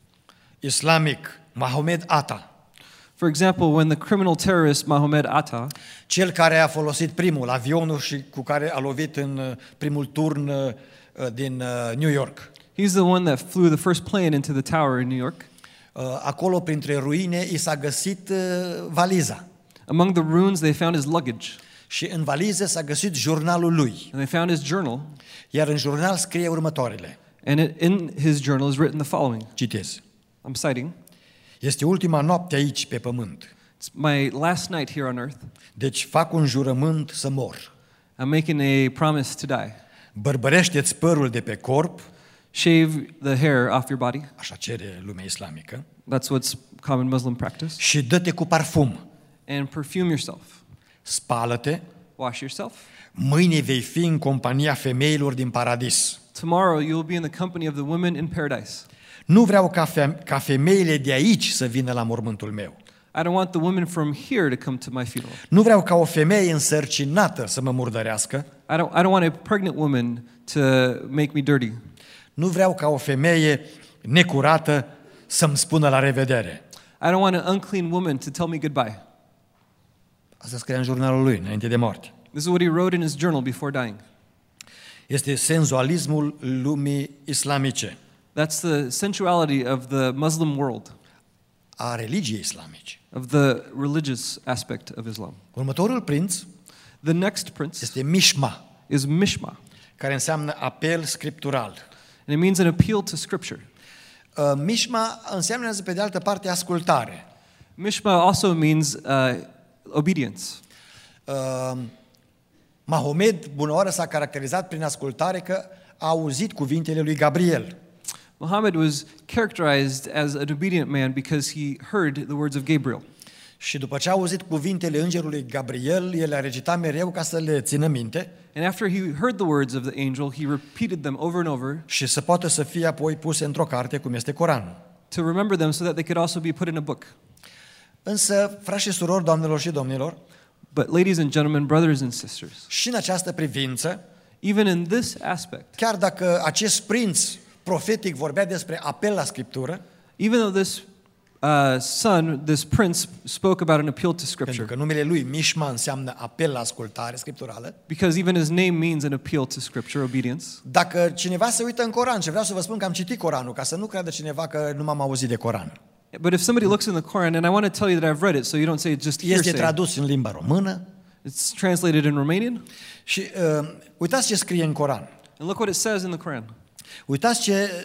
islamic Mohamed Atta, For example, when the criminal terrorist Mohammed Atta, cel care a folosit primul avionul și cu care a lovit în primul turn din New York, he's the one that flew the first plane into the tower in New York. acolo printre ruine i s-a găsit valiza. Among the ruins, they found his luggage, Și în valiză s-a găsit jurnalul lui. and they found his journal. Iar în jurnal scrie următoarele. And in his journal is written the following. Citez. I'm citing. Este ultima noapte aici pe pământ. It's my last night here on earth. Deci fac un jurământ să mor. I'm making a promise to die. Bărbărește-ți părul de pe corp, Shave the hair off your body. așa cere lumea islamică, That's what's common Muslim practice. și dă-te cu parfum. And perfume yourself. Spală-te, Wash yourself. mâine vei fi în compania femeilor din paradis. Tomorrow you will be in the company of the women in paradise. Nu vreau ca femeile de aici să vină la mormântul meu. I don't want the women from here to come to my funeral. Nu vreau ca o femeie însărcinată să mă murdărească. I don't want a pregnant woman to make me dirty. Nu vreau ca o femeie necurată să-mi spună la revedere. I don't want an unclean woman to tell me goodbye. Asta scria în jurnalul lui, înainte de moarte. This is what he wrote in his journal before dying. Este senzualismul lumii islamice, That's the sensuality of the Muslim world, a religiei islamice. of the religious aspect of Islam. Următorul prinț The next prince este Mishma, is Mishma, care înseamnă apel scriptural. and it means an appeal to Scripture. Mishma înseamnă, pe de altă parte, ascultare. Mishma also means obedience. Mahomed, bună oară, s-a caracterizat prin ascultare că a auzit cuvintele lui Gabriel. Muhammad was characterized as an obedient man because he heard the words of Gabriel. Și după ce a auzit cuvintele îngerului Gabriel, el le-a recitat mereu ca să le țină minte And after he heard the words of the angel, he repeated them over and over și să poată să fie apoi puse într-o carte, cum este Coranul. to remember them so that they could also be put in a book. Însă, frați și surori, doamnelor și domnilor, But ladies and gentlemen, brothers and sisters, și în această privință, even in this aspect, chiar dacă acest prinț profetic vorbea despre apel la Scriptură, even though this prince spoke about an appeal to pentru Scripture, că numele lui Mishma înseamnă apel la ascultare scripturală, because even his name means an appeal to Scripture, obedience. dacă cineva se uită în Coran, și vreau să vă spun că am citit Coranul, ca să nu creadă cineva că nu m-am auzit de Coran. But if somebody looks in the Quran, and I want to tell you that I've read it, so you don't say it's just Este hearsay. tradus în limba română It's translated in Romanian. și uitați ce scrie în Coran. And look what it says in the Quran. Uitați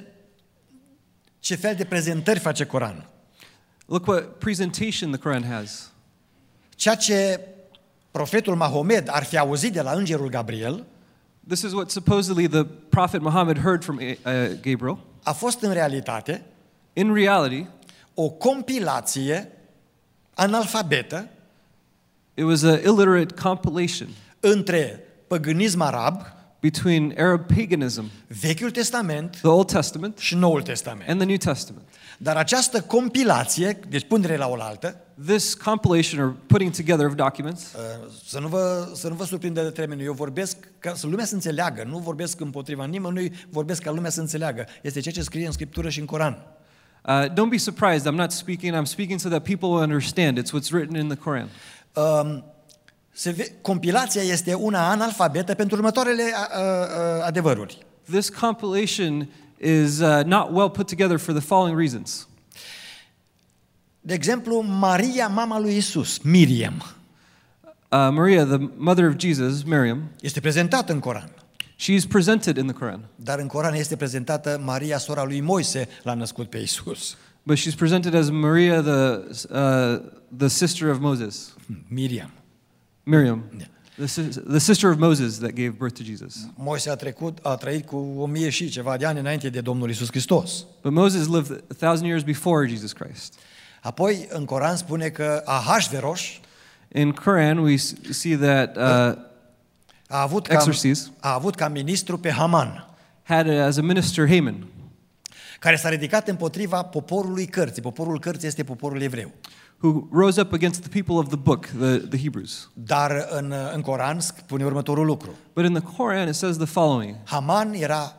ce fel de prezentări face Coranul. Look what presentation the Quran has. Ceea ce profetul Mahomed ar fi auzit de la îngerul Gabriel This is what supposedly the prophet Muhammad heard from Gabriel. a fost în realitate In reality, o compilație analfabetă it was an illiterate compilation între păgânism arab, between Arab paganism, Vechiul Testament the Old Testament, și Noul Testament. and the New Testament. Dar această compilație, deci punere la oaltă, This compilation or putting together of documents, să nu vă surprindă de termenul, eu vorbesc ca să lumea să înțeleagă, nu vorbesc împotriva nimănui, vorbesc ca lumea să înțeleagă. Este ceea ce scrie în Scriptură și în Coran. don't be surprised, I'm speaking so that people will understand. It's what's written in the Quran. Compilația este una analfabetă pentru următoarele adevăruri. This compilation is not well put together for the following reasons. De exemplu, Maria, mama lui Isus, Miriam, Maria, the mother of Jesus, Miriam, este prezentată în Coran. she's presented in the Quran. Dar în Coran este prezentată Maria, sora lui Moise, l-a născut pe Isus. But she's presented as Maria, the sister of Moses. Miriam. Miriam, Yeah. the sister of Moses that gave birth to Jesus. Moise a trăit cu 1000 și ceva de ani înainte de Domnul Isus Hristos. But Moses lived 1,000 years before Jesus Christ. Apoi, în Coran spune că Ahasveros In Quran, we see that a avut ca ministru pe Haman, had as a minister Haman, care s-a ridicat împotriva poporului cărții. Poporul cărții este poporul evreu. who rose up against the people of the book, the Hebrews. Dar în Coran spune următorul lucru. But in the Quran, it says the following. Haman era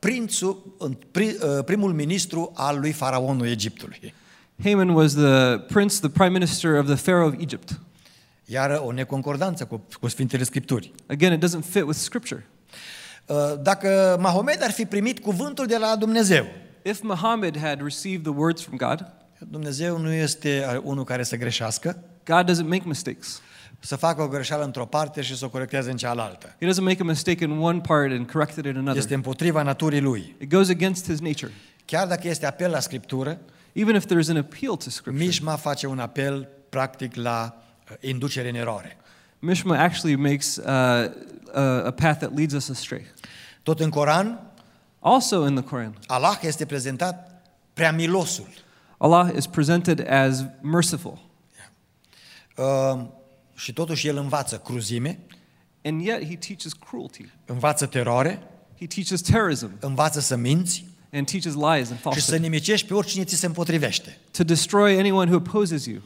primul ministru al lui faraonul Egiptului. Haman was the prince, the prime minister of the Pharaoh of Egypt. Iar o neconcordanță cu Sfintele Scripturi. Again, it doesn't fit with Scripture. Dacă Mahomed ar fi primit cuvântul de la Dumnezeu, If Muhammad had received the words from God, Dumnezeu nu este unul care să greșească, God doesn't make mistakes. să facă o greșeală într-o parte și să o corecteze în cealaltă. He doesn't make a mistake in one part and correct it in another. Este împotriva naturii lui. It goes against his nature. Chiar dacă este apel la Scriptură, Even if there's an appeal to Scripture. Mișma face un apel practic la inducere în eroare. Mishma actually makes a path that leads us astray. Tot în Coran, Also in the Quran, Allah este prezentat prea milosul. Allah is presented as merciful. Și totuși El învață cruzime, And yet he teaches cruelty. învață teroare, He teaches terrorism învață să minți and teaches lies and și să falsehood. nimicești pe oricine ți se împotrivește. To destroy anyone who opposes you.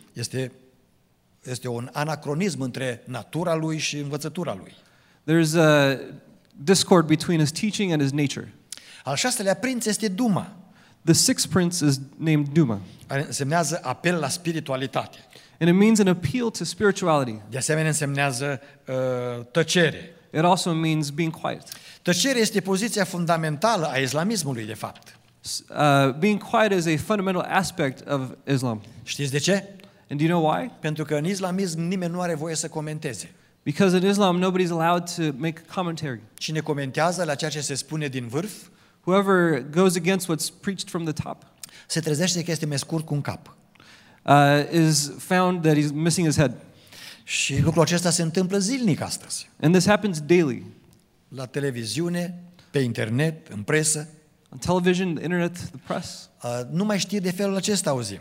Este un anacronism între natura lui și învățătura lui. There's a discord between his teaching and his nature. Al șaselea prinț este Duma, The sixth prince is named Duma, care însemnează apel la spiritualitate. and it means an appeal to spirituality. De asemenea însemnează tăcere. It also means being quiet. Tăcerea este poziția fundamentală a islamismului, de fapt. Being quiet is a fundamental aspect of Islam. Știți de ce? And do you know why? Pentru că în islamism nimeni nu are voie să comenteze. Because in Islam, nobody's allowed to make commentary. Cine comentează la ceea ce se spune din vârf, Whoever goes against what's preached from the top se trezește că este mai scurt cu un cap. is found that he's missing his head. Și lucrul acesta se întâmplă zilnic astăzi. And this happens daily. La televiziune, pe internet, în presă. On television, the internet, the press. Numai știri de felul acesta auzim.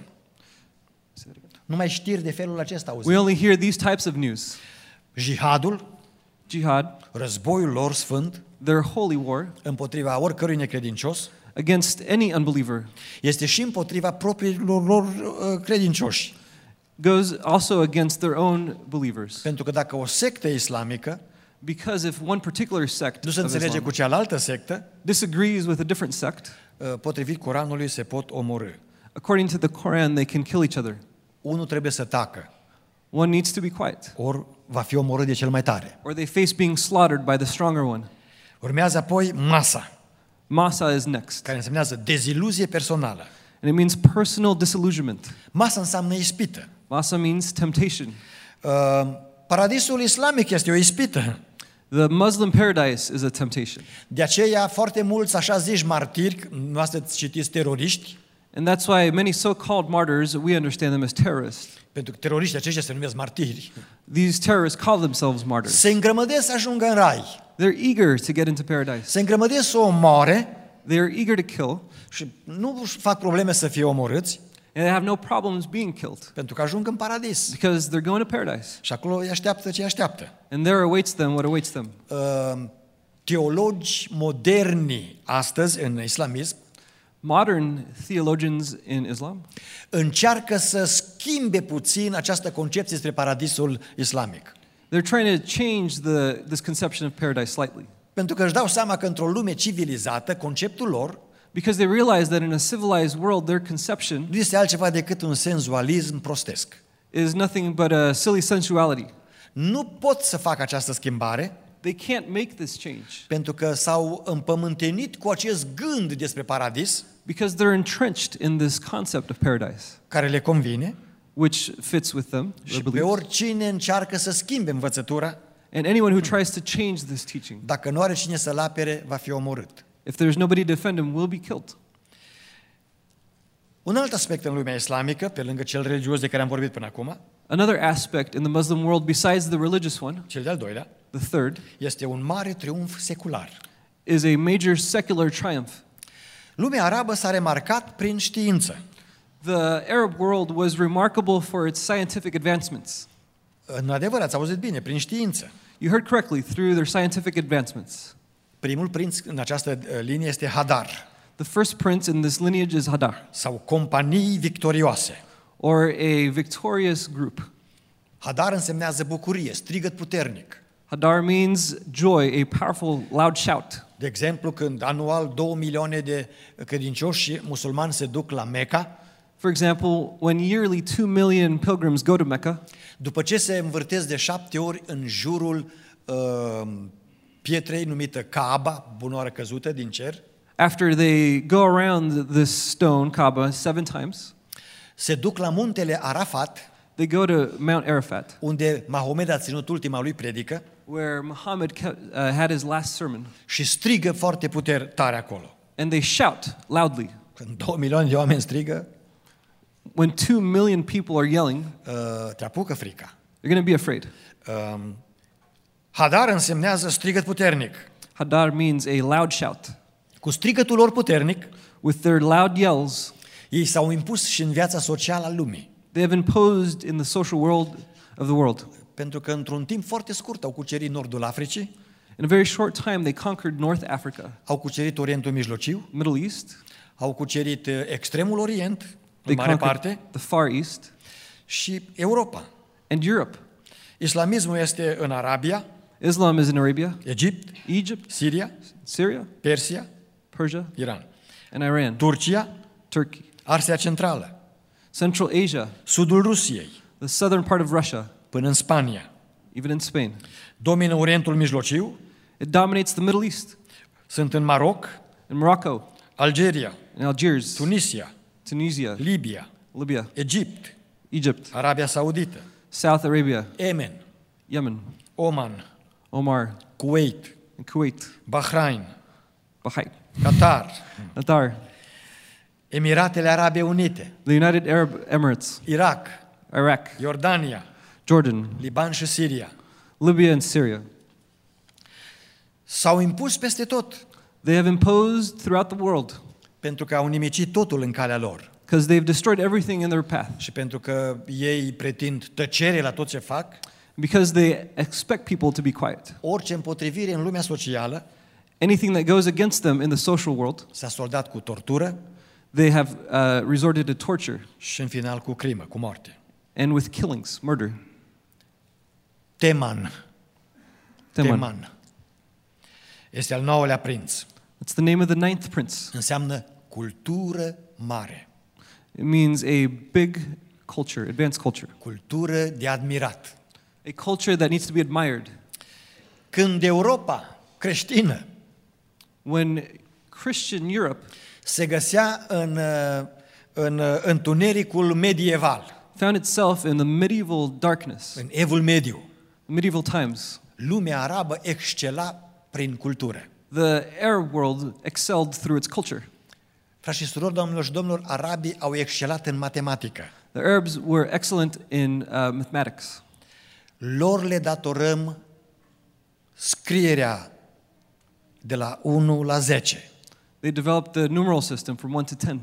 Numai știri de felul acesta We auzim. only hear these types of news. Jihadul, Jihad, războiul lor sfânt their holy war împotriva oricărui necredincios, against any unbeliever, este și împotriva propriilor lor credincioși. goes also against their own believers. Pentru că dacă o sectă islamică Because if one particular sect nu se of înțelege Islam cu cealaltă sectă, disagrees with a different sect, potrivit Coranului se pot omorî. according to the Quran, they can kill each other. Unul trebuie să tacă, One needs to be quiet, ori va fi omorât de cel mai tare. or they face being slaughtered by the stronger one. Urmează apoi masa, Masa is next, care însemnează deziluzie personală. and it means personal disillusionment. Masa înseamnă ispită. Masa means temptation. Paradisul islamic este o ispită. The Muslim paradise is a temptation. De aceea foarte mulți așa zici martiri, noastră citiți teroriști, And that's why many so-called martyrs, we understand them as terrorists. pentru că teroriștii aceștia se numesc martiri, These terrorists call themselves martyrs. se îngrămădesc să ajungă în rai, They're eager to get into paradise. se îngrămădesc să o omoare They are eager to kill, și nu își fac probleme să fie omorâți, and they have no problems being killed pentru că ajung în paradis. because they're going to paradise. Și acolo îi așteaptă ce îi așteaptă. And there awaits them what awaits them. Teologi moderni astăzi în islamism Modern theologians in Islam încearcă să schimbe puțin această concepție despre paradisul islamic. they're trying to change this conception of paradise slightly, Pentru că își dau seama că într-o lume civilizată, conceptul lor because they realize that in a civilized world their conception nu este altceva decât un senzualism prostesc. is nothing but a silly sensuality. Nu pot să facă această schimbare They can't make this change pentru că s-au împământenit cu acest gând despre paradis because they're entrenched in this concept of paradise, care le convine which fits with them, their și pe beliefs. oricine încearcă să schimbe învățătura, And anyone who tries to change this teaching, dacă nu are cine să-l apere, va fi omorât. if there's nobody to defend him, will be killed. Un alt aspect în lumea islamică, pe lângă cel religios de care am vorbit până acum, Another aspect in the Muslim world besides the religious one, cel de-al doilea, the third, este un mare triumf secular. is a major secular triumph. Lumea arabă s-a remarcat prin știință. The Arab world was remarkable for its scientific advancements. În adevăr, ați auzit bine, prin știință. You heard correctly, through their scientific advancements. Primul prinț în această linie este Hadar, The first prince in this lineage is Hadar, sau companii victorioase. or a victorious group. Hadar însemnează bucurie, strigăt puternic. Hadar means joy, a powerful, loud shout. De exemplu, când anual 2 milioane de credincioși musulmani se duc la Mecca, For example, when yearly 2 million pilgrims go to Mecca, după ce se învârtesc de 7 ori în jurul pietrei numită Kaaba, bunoară căzută din cer, after they go around this stone, Kaaba, 7 times, se duc la muntele Arafat, they go to Mount Arafat, unde Mahomed a ținut ultima lui predică, where Muhammad had his last sermon, și strigă foarte tare acolo. and they shout loudly. Când 2 milioane de oameni strigă, When 2 million people are yelling, te apucă frica. you're going to be afraid. Hadar însemnează strigăt puternic. Hadar means a loud shout. Cu strigătul lor puternic, With their loud yells, ei s-au impus și în viața socială a lumii. they have imposed in the social world of the world. Pentru că într-un timp foarte scurt au cucerit nordul Africii, In a very short time, they conquered North Africa, au cucerit Orientul Mijlociu, Middle East. au cucerit extremul Orient, în They mare conquered parte, the Far East și Europa. and Europe. Islamismul este în Arabia, Islam is in Arabia, Egipt, Egypt, Siria, Syria, Persia, Persia, Iran. and Iran, Turcia, Turkey, Asia Centrală, Central Asia, sudul Rusiei, the southern part of Russia, până în Spania. even in Spain. Domină Orientul Mijlociu, It dominates the Middle East, sunt în Maroc, in Morocco, Algeria, in Algiers, Tunisia, Tunisia, Libia, Libya, Egipt, Egypt, Arabia Saudită, South Arabia, Yemen, Yemen, Oman, Omar, Kuwait, and Kuwait, Bahrain, Bahrain, Qatar, Qatar, Emiratele Arabe Unite, the United Arab Emirates, Irak, Iraq, Iordania, Jordan, Liban și Siria. Libya, and Syria. S-au impus peste tot They have imposed throughout the world pentru că au nimicit totul în calea lor because they've destroyed everything in their path. și pentru că ei pretind tăcere la tot ce fac. Because they expect people to be quiet. Orice împotrivire în lumea socială Anything that goes against them in the social world, s-a soldat cu tortură they have resorted to torture și în final cu crimă, cu moarte. and with killings, murder. Teman. Teman. Este al 9-lea prinț. That's the name of the 9th prince. Înseamnă cultură mare, It means a big culture, advanced culture. cultură de admirat. A culture that needs to be admired. Când Europa creștină When Christian Europe se găsea în întunericul medieval, found itself in the medieval darkness, în Evul Mediu, medieval times, lumea arabă excela prin cultură. the Arab world excelled through its culture. Frați și surori, doamnelor și domnilor, arabii au excelat în matematică. The Arabs were excellent in mathematics. Lor le datorăm scrierea de la 1 la 10. They developed the numeral system from 1 to 10.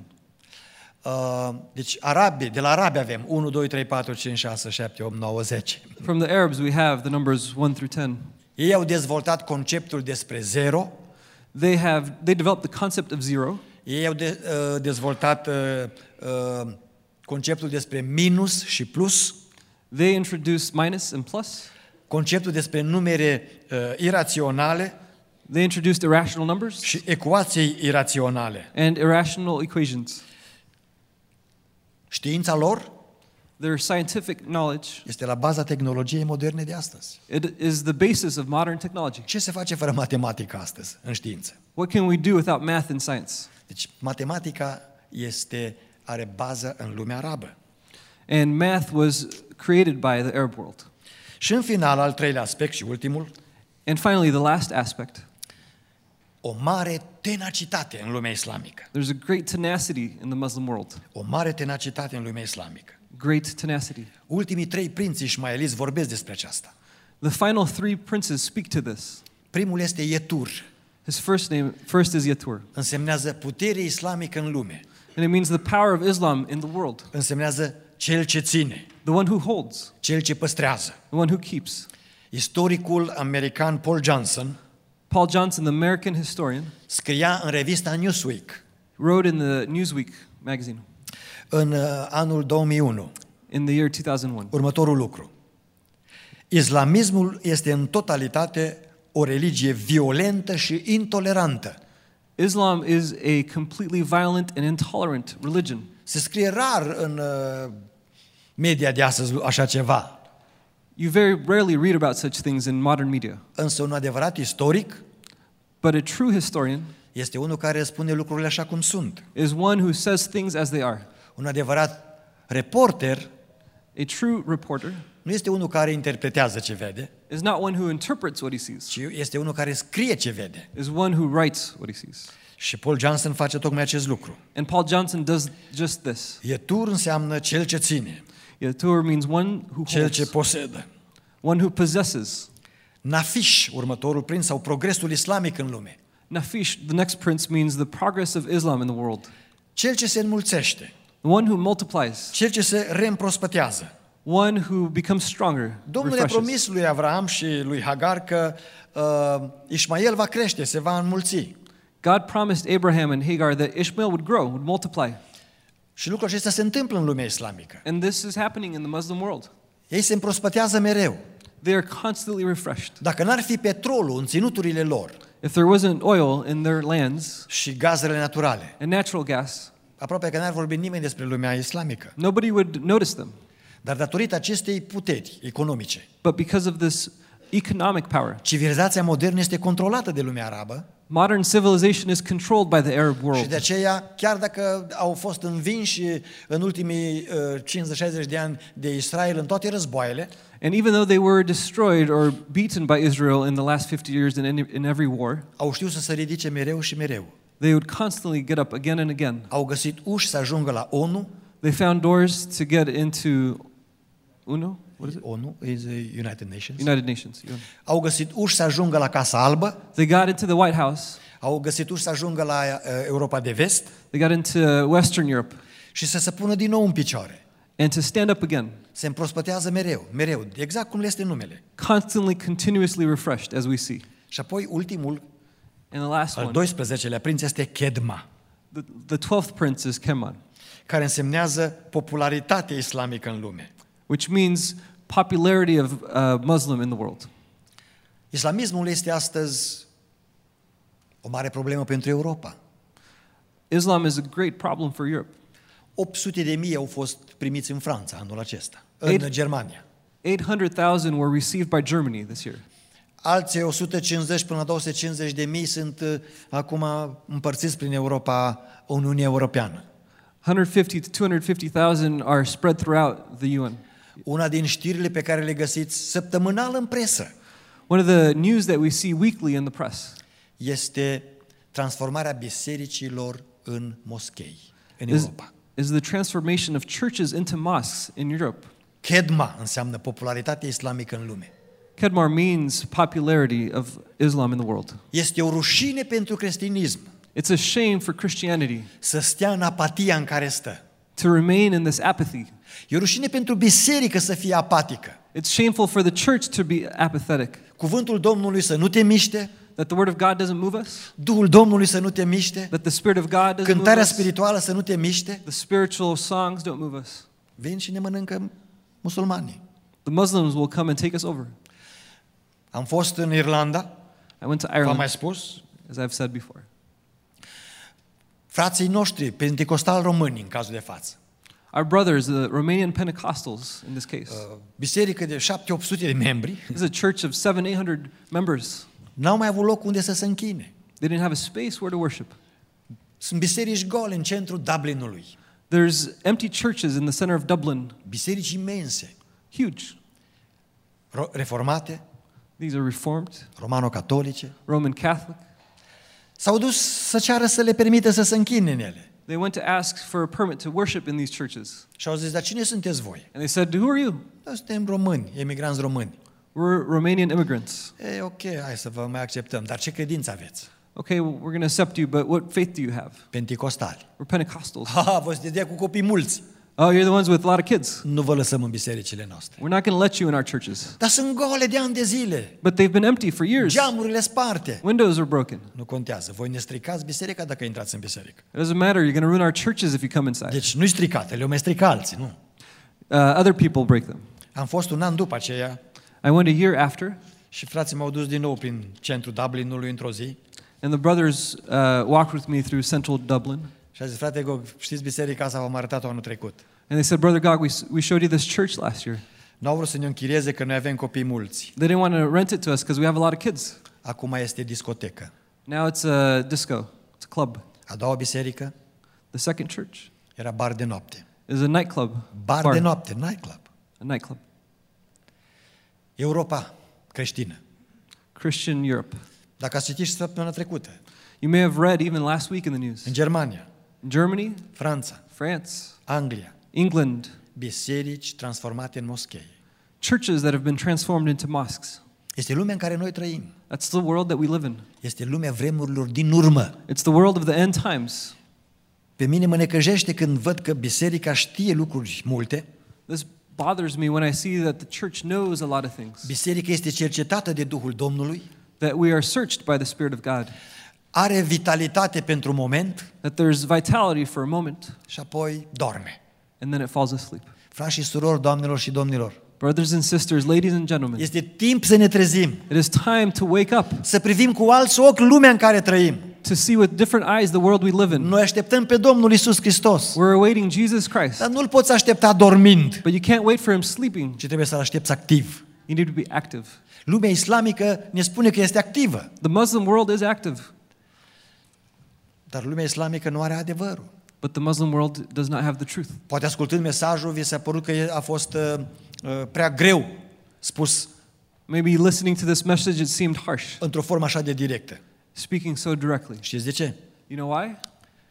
Deci de la arabi avem 1, 2, 3, 4, 5, 6, 7, 8, 9, 10. From the Arabs, we have the numbers 1 through 10. Ei au dezvoltat conceptul despre zero, They developed the concept of zero. ei au dezvoltat conceptul despre minus și plus, They introduced minus and plus. conceptul despre numere iraționale They introduced irrational numbers și ecuații iraționale. and irrational equations. Știința lor Their scientific knowledge, este la baza tehnologiei moderne de astăzi. it is the basis of modern technology. Ce se face fără matematică astăzi în știință? What can we do without math and science? Deci matematica are bază în lumea arabă. And math was created by the Arab world. Și în final, al treilea aspect și ultimul, And finally, the last aspect. o mare tenacitate în lumea islamică. There's a great tenacity in the Muslim world. O mare tenacitate în lumea islamică. Great tenacity. Ultimii 3 prinți ismaeliți vorbesc despre aceasta. The final 3 princes speak to this. Primul este Yetur, His first is Yatur. însemnează putere islamică în lume, And it means the power of Islam in the world. însemnează cel ce ține, The one who holds, cel ce păstrează. the one who keeps. Istoricul american Paul Johnson Paul Johnson, the American historian, scria în revista Newsweek wrote in the Newsweek magazine în anul 2001 in the year 2001. următorul lucru. Islamismul este în totalitate o religie violentă și intolerantă. Islam is a completely violent and intolerant religion. Se scrie rar în media de astăzi așa ceva. You very rarely read about such things in modern media. Însă un adevărat istoric But a true historian este unul care spune lucrurile așa cum sunt. is one who says things as they are. Un adevărat reporter A true reporter nu este unul care interpretează ce vede, is not one who interprets what he sees. ci este unul care scrie ce vede. Is one who writes what he sees. Și Paul Johnson face tocmai acest lucru. And Paul Johnson does just this. Ietur înseamnă cel ce ține, Yatur means one who cel ce holds, posedă. one who possesses. Nafish, următorul prinț, sau progresul islamic în lume. Nafish, the next prince, means the progress of Islam in the world. Cel ce se înmulțește, The one who multiplies. cel ce se reîmprospătează. One who becomes stronger, Domnul i-a refreshes. promis lui Avram și lui Hagar că Ismael va crește, se va înmulți. God promised Abraham and Hagar that Ishmael would grow, would multiply. Și lucrul acesta se întâmplă în lumea islamică. And this is happening in the Muslim world. Ei se împrospătează mereu. They are constantly refreshed. Dacă n-ar fi petrolul în ținuturile lor If there wasn't oil in their lands și gazele naturale, and natural gas, aproape că n-ar vorbi nimeni despre lumea islamică. nobody would notice them. Dar datorită acestei puteri economice, But because of this economic power, civilizația modernă este controlată de lumea arabă modern civilization is controlled by the Arab și world. de aceea, chiar dacă au fost învinși în ultimii 50-60 de ani de Israel în toate războaiele, And even though they were destroyed or beaten by Israel in the last 50 years in every war, au știut să se ridice mereu și mereu. they would constantly get up again and again. Au găsit uși să ajungă la ONU. They found doors to get into UNO? What is it? ONU is United Nations. United Nations. UN. Au găsit uși să ajungă la Casa Albă. They got into the White House. Au găsit uși să ajungă la Europa de Vest They got into Western Europe. și să se pună din nou în picioare. And to stand up again. Se împrospătează mereu, mereu, exact cum le este numele. Constantly, continuously refreshed, as we see. Și apoi ultimul, And the last al one, 12-lea prinț este Kedma, the 12th prince is Keman, care însemnează popularitatea islamică în lume. which means popularity of Muslim in the world. Islamismul este astăzi o mare problemă pentru Europa. Islam is a great problem for Europe. 800.000 au fost primiți în Franța anul acesta, în Eight- Germania. 800,000 were received by Germany this year. Alții 150 până la 250.000 sunt acum împărțiți prin Europa, Uniunea Europeană. 150 to 250,000 are spread throughout the UN. Una din știrile pe care le găsiți săptămânal în presă One of the news that we see weekly in the press este transformarea bisericilor în moschei în is, Europa. is the transformation of churches into mosques in Europe. Kedma înseamnă popularitatea islamică în lume. Kedmar means popularity of Islam in the world. Este o rușine pentru creștinism It's a shame for Christianity să stea în apatia în care stă. to remain in this apathy. E o rușine pentru biserică să fie apatică. It's shameful for the church to be apathetic. Cuvântul Domnului să nu te miște, That the word of God doesn't move us. Duhul Domnului să nu te miște, That the Spirit of God doesn't move cântarea us. spirituală să nu te miște. The spiritual songs don't move us. Vin și ne mănâncă musulmanii. The Muslims will come and take us over. Am fost în Irlanda, I went to v-am mai Ireland, spus, as I've said before. frații noștri, pentecostali români în cazul de față. Our brothers, the Romanian Pentecostals in this case, Biserică de 700-800 de membri, this is a church of 700-800 members. n-au mai avut loc unde să se închine. They didn't have a space where to worship. Sunt biserici gole în centrul Dublinului, There's empty churches in the center of Dublin, biserici imense, huge. reformate, These are Reformed, romano-catolice. Roman Catholic. S-au dus să ceară să le permită să se închine în ele. They went to ask for a permit to worship in these churches. Și au zis, dar cine sunteți voi? And they said, "Who are you?" Noi suntem români, emigranți români. "We're Romanian immigrants." E, ok, hai să vă mai acceptăm, dar ce credință aveți? "Okay, well, we're going to accept you, but what faith do you have?" Penticostali. "We're Pentecostals." Ha, voi sunteți de cu copii mulți. "Oh, you're the ones with a lot of kids. Nu vă lăsăm în bisericile noastre. We're not going to let you in our churches." Dar sunt gole de ani de zile. But they've been empty for years. Geamurile sparte. Windows are broken. Nu contează. Voi ne stricați biserica dacă intrați în biserică. It doesn't matter. You're going to ruin our churches if you come inside. Deci nu-i stricate, le-o mai strica alții, nu. Other people break them. Am fost un an după aceea I went a year after, și frații m-au dus din nou prin centrul Dublinului într-o zi and the brothers walked with me through central Dublin. și a zis, frate Gog, știți biserica asta v-am arătat-o anul trecut. And they said, "Brother Gog, we showed you this church last year." N-au vrut să ne închirieze că noi avem copii mulți. They didn't want to rent it to us because we have a lot of kids. Acum este discotecă. Now it's a disco. It's a club. A doua biserică The second church era bar de noapte. is a nightclub. Bar de noapte, nightclub. A nightclub. Europa creștină. Christian Europe. Dacă ați citit și săptămâna trecută, You may have read even last week in the news. în Germania, In Germany, Franța, France, Anglia, England, biserici transformate în moschei. churches that have been transformed into mosques. Este lumea în care noi trăim. That's the world that we live in. Este lumea vremurilor din urmă. It's the world of the end times. Pe mine mă necăjește când văd că biserica știe lucruri multe. This bothers me when I see that the church knows a lot of things, Biserica este cercetată de Duhul Domnului, that we are searched by the Spirit of God, are vitalitate pentru moment that there's vitality for a moment, și apoi dorme. and then it falls asleep. Frați și surori, doamnelor și domnilor, Brothers and sisters, ladies and gentlemen, este timp să ne trezim, it is time to wake up, să privim cu alți ochi lumea în care trăim. to see with different eyes the world we live in. Noi așteptăm pe Domnul Iisus Hristos, We're awaiting Jesus Christ, dar nu-L poți aștepta dormind, but you can't wait for him sleeping. ci trebuie să-L aștepți activ. You need to be active. Lumea islamică ne spune că este activă, The Muslim world is active, dar lumea islamică nu are adevărul. but the Muslim world does not have the truth. Poate ascultând mesajul vi s-a părut că a fost prea greu spus Maybe listening to this message, it seemed harsh, într-o formă așa de directă. speaking so directly. Știți de ce? You know why?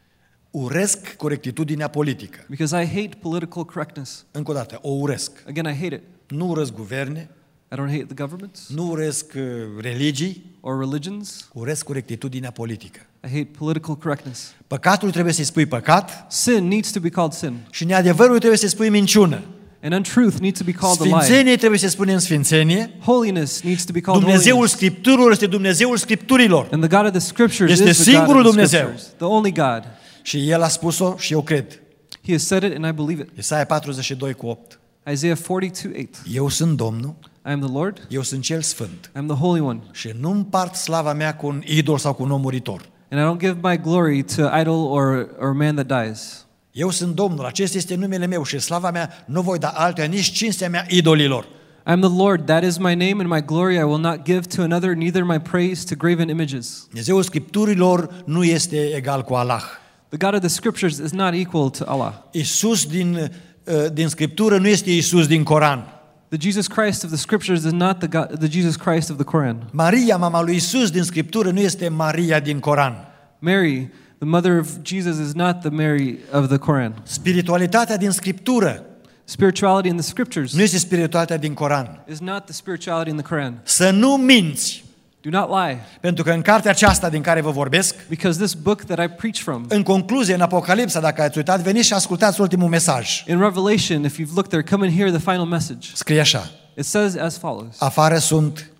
Urăsc corectitudinea politică. Because I hate political correctness. Încă o dată, o urăsc. Again, I hate it. Nu urăsc guverne, I don't hate the governments nu urăsc religii, or religions. urăsc corectitudinea politică. I hate political correctness. Păcatul trebuie să-i spui păcat Sin needs to be called sin, și neadevărul trebuie să-i spui minciună. and untruth needs to be called a lie. Sfințenie trebuie să spunem sfințenie. Holiness needs to be called Dumnezeul holiness. Scripturilor este Dumnezeul Scripturilor. And the God of the Scriptures Este is the God singurul of the Dumnezeu. Scriptures, the only God. Și El a spus-o și eu cred. He has said it, and I believe it. Isaia 42:8. Isaiah 42:8. Eu sunt Domnul, I am the Lord. eu sunt cel sfânt I am the Holy One, și nu împart slava mea cu un idol sau cu un om muritor. and I don't give my glory to idol or man that dies. Eu sunt Domnul, acesta este numele meu și slava mea nu voi da altuia, nici cinstea mea idolilor. I am the Lord, that is my name, and my glory I will not give to another, neither my praise to graven images. Dumnezeul Scripturilor nu este egal cu Allah. The God of the Scriptures is not equal to Allah. Isus din Scriptură nu este Isus din Coran. The Jesus Christ of the Scriptures is not the Jesus Christ of the Quran. Maria, mama lui Isus din Scriptură, nu este Maria din Coran. Mary, the mother of Jesus, is not the Mary of the Quran. Spiritualitatea din Scriptură Spirituality in the Scriptures nu este spiritualitatea din Coran. is not the spirituality in the Quran. Să nu minți, Do not lie, pentru că în cartea aceasta din care vă vorbesc, because this book that I preach from, în concluzie, în Apocalipsa, dacă ați uitat, veniți și ascultați ultimul mesaj. in Revelation, if you've looked there, come and hear the final message. Scrie așa: It says as follows. afară sunt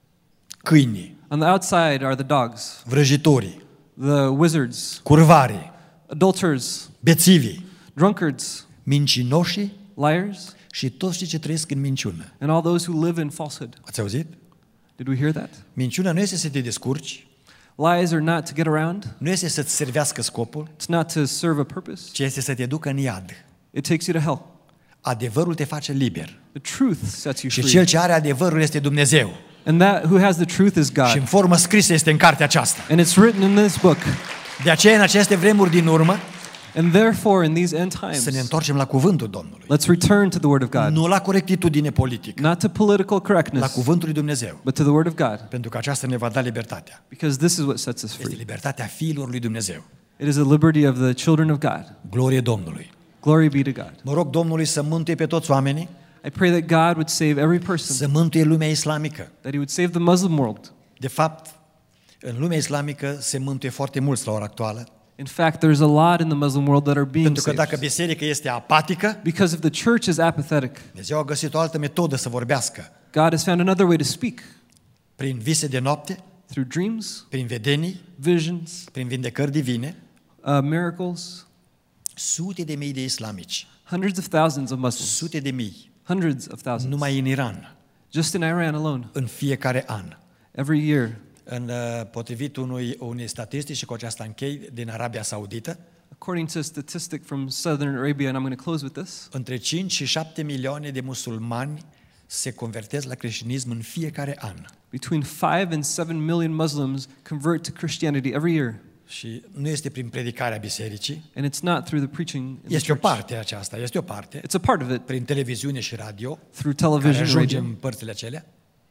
câinii, On the outside are the dogs, vrăjitorii, the wizards, curvarii, adulterers, bețivii, drunkards, mincinoșii liars, și toți cei ce trăiesc în minciună. and all those who live in falsehood. Ați auzit? Did we hear that? Minciuna nu este să te descurci, Lies are not to get around. nu este să-ți servească scopul, It's not to serve a purpose. ci este să te ducă în iad. It takes you to hell. Adevărul te face liber. The truth sets you Și free. cel ce are adevărul este Dumnezeu. And that who has the truth is Și God. în formă scrisă este în cartea aceasta. And it's written in this book. De aceea, în aceste vremuri din urmă, And therefore, in these end să ne times, întoarcem la cuvântul Domnului. let's return to the Word of God. Nu la corectitudine politică, Not to political la correctness, cuvântul lui Dumnezeu. but to the Word of God. Pentru că aceasta ne va da libertatea. Because this is what sets us Este free. libertatea fiilor lui Dumnezeu. It is the liberty of the children of God. Glorie Domnului. Glory be to God. Mă rog Domnului să mântuie pe toți oamenii, I pray that God would save every person, să mântuie lumea islamică. that He would save the Muslim world. De fapt, în lumea islamică se mântuie foarte mulți la ora actuală. In fact, there's a lot in the Muslim world that are being Pentru că dacă saved. biserica este apatică, Because if the church is apathetic, Dumnezeu a găsit o altă metodă să vorbească. God has found another way to speak. Prin vise de noapte, Through dreams, prin vedenii, visions, prin vindecări divine, miracles, sute de mii de islamici, hundreds of thousands of Muslims, sute de mii, hundreds of thousands, numai în Iran, just in Iran alone, în fiecare an. every year. Potrivit unei statistici, și cu aceasta închei, din Arabia Saudită, According to a statistic from Southern Arabia, and I'm going to close with this, între 5 și 7 milioane de musulmani se convertesc la creștinism în fiecare an. between 5 and 7 million Muslims convert to Christianity every year. Și nu este prin predicarea bisericii, And it's not through the preaching in the este o church. parte aceasta, este o parte, It's a part of it, prin televiziune și radio, through care television and ajunge radio, în părțile acelea,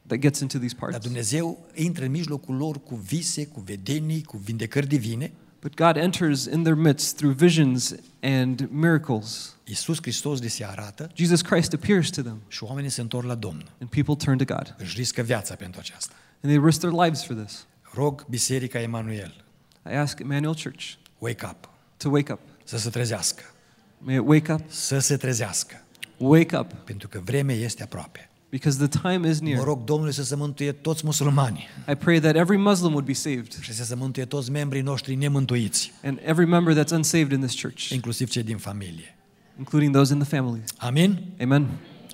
that gets into these Dar parts. Dumnezeu intră în mijlocul lor cu vise, cu vedenii, cu vindecări divine. But God enters in their midst through visions and miracles. Iisus Hristos li se arată Jesus Christ appears to them, și oamenii se întorc la Domnul. and people turn to God. Își riscă viața pentru aceasta. And they risk their lives for this. Rog Biserica Emanuel, I ask Emmanuel Church wake up, to wake up. să se trezească, May it wake up. să se trezească, Wake up, pentru că vremea este aproape. because the time is Mă near. rog Domnului să se mântuie toți musulmanii I pray that every Muslim would be saved, și să se mântuie toți membrii noștri nemântuiți, and every member that's unsaved in this church, inclusiv cei din familie. including those in the family. Amin? Amen.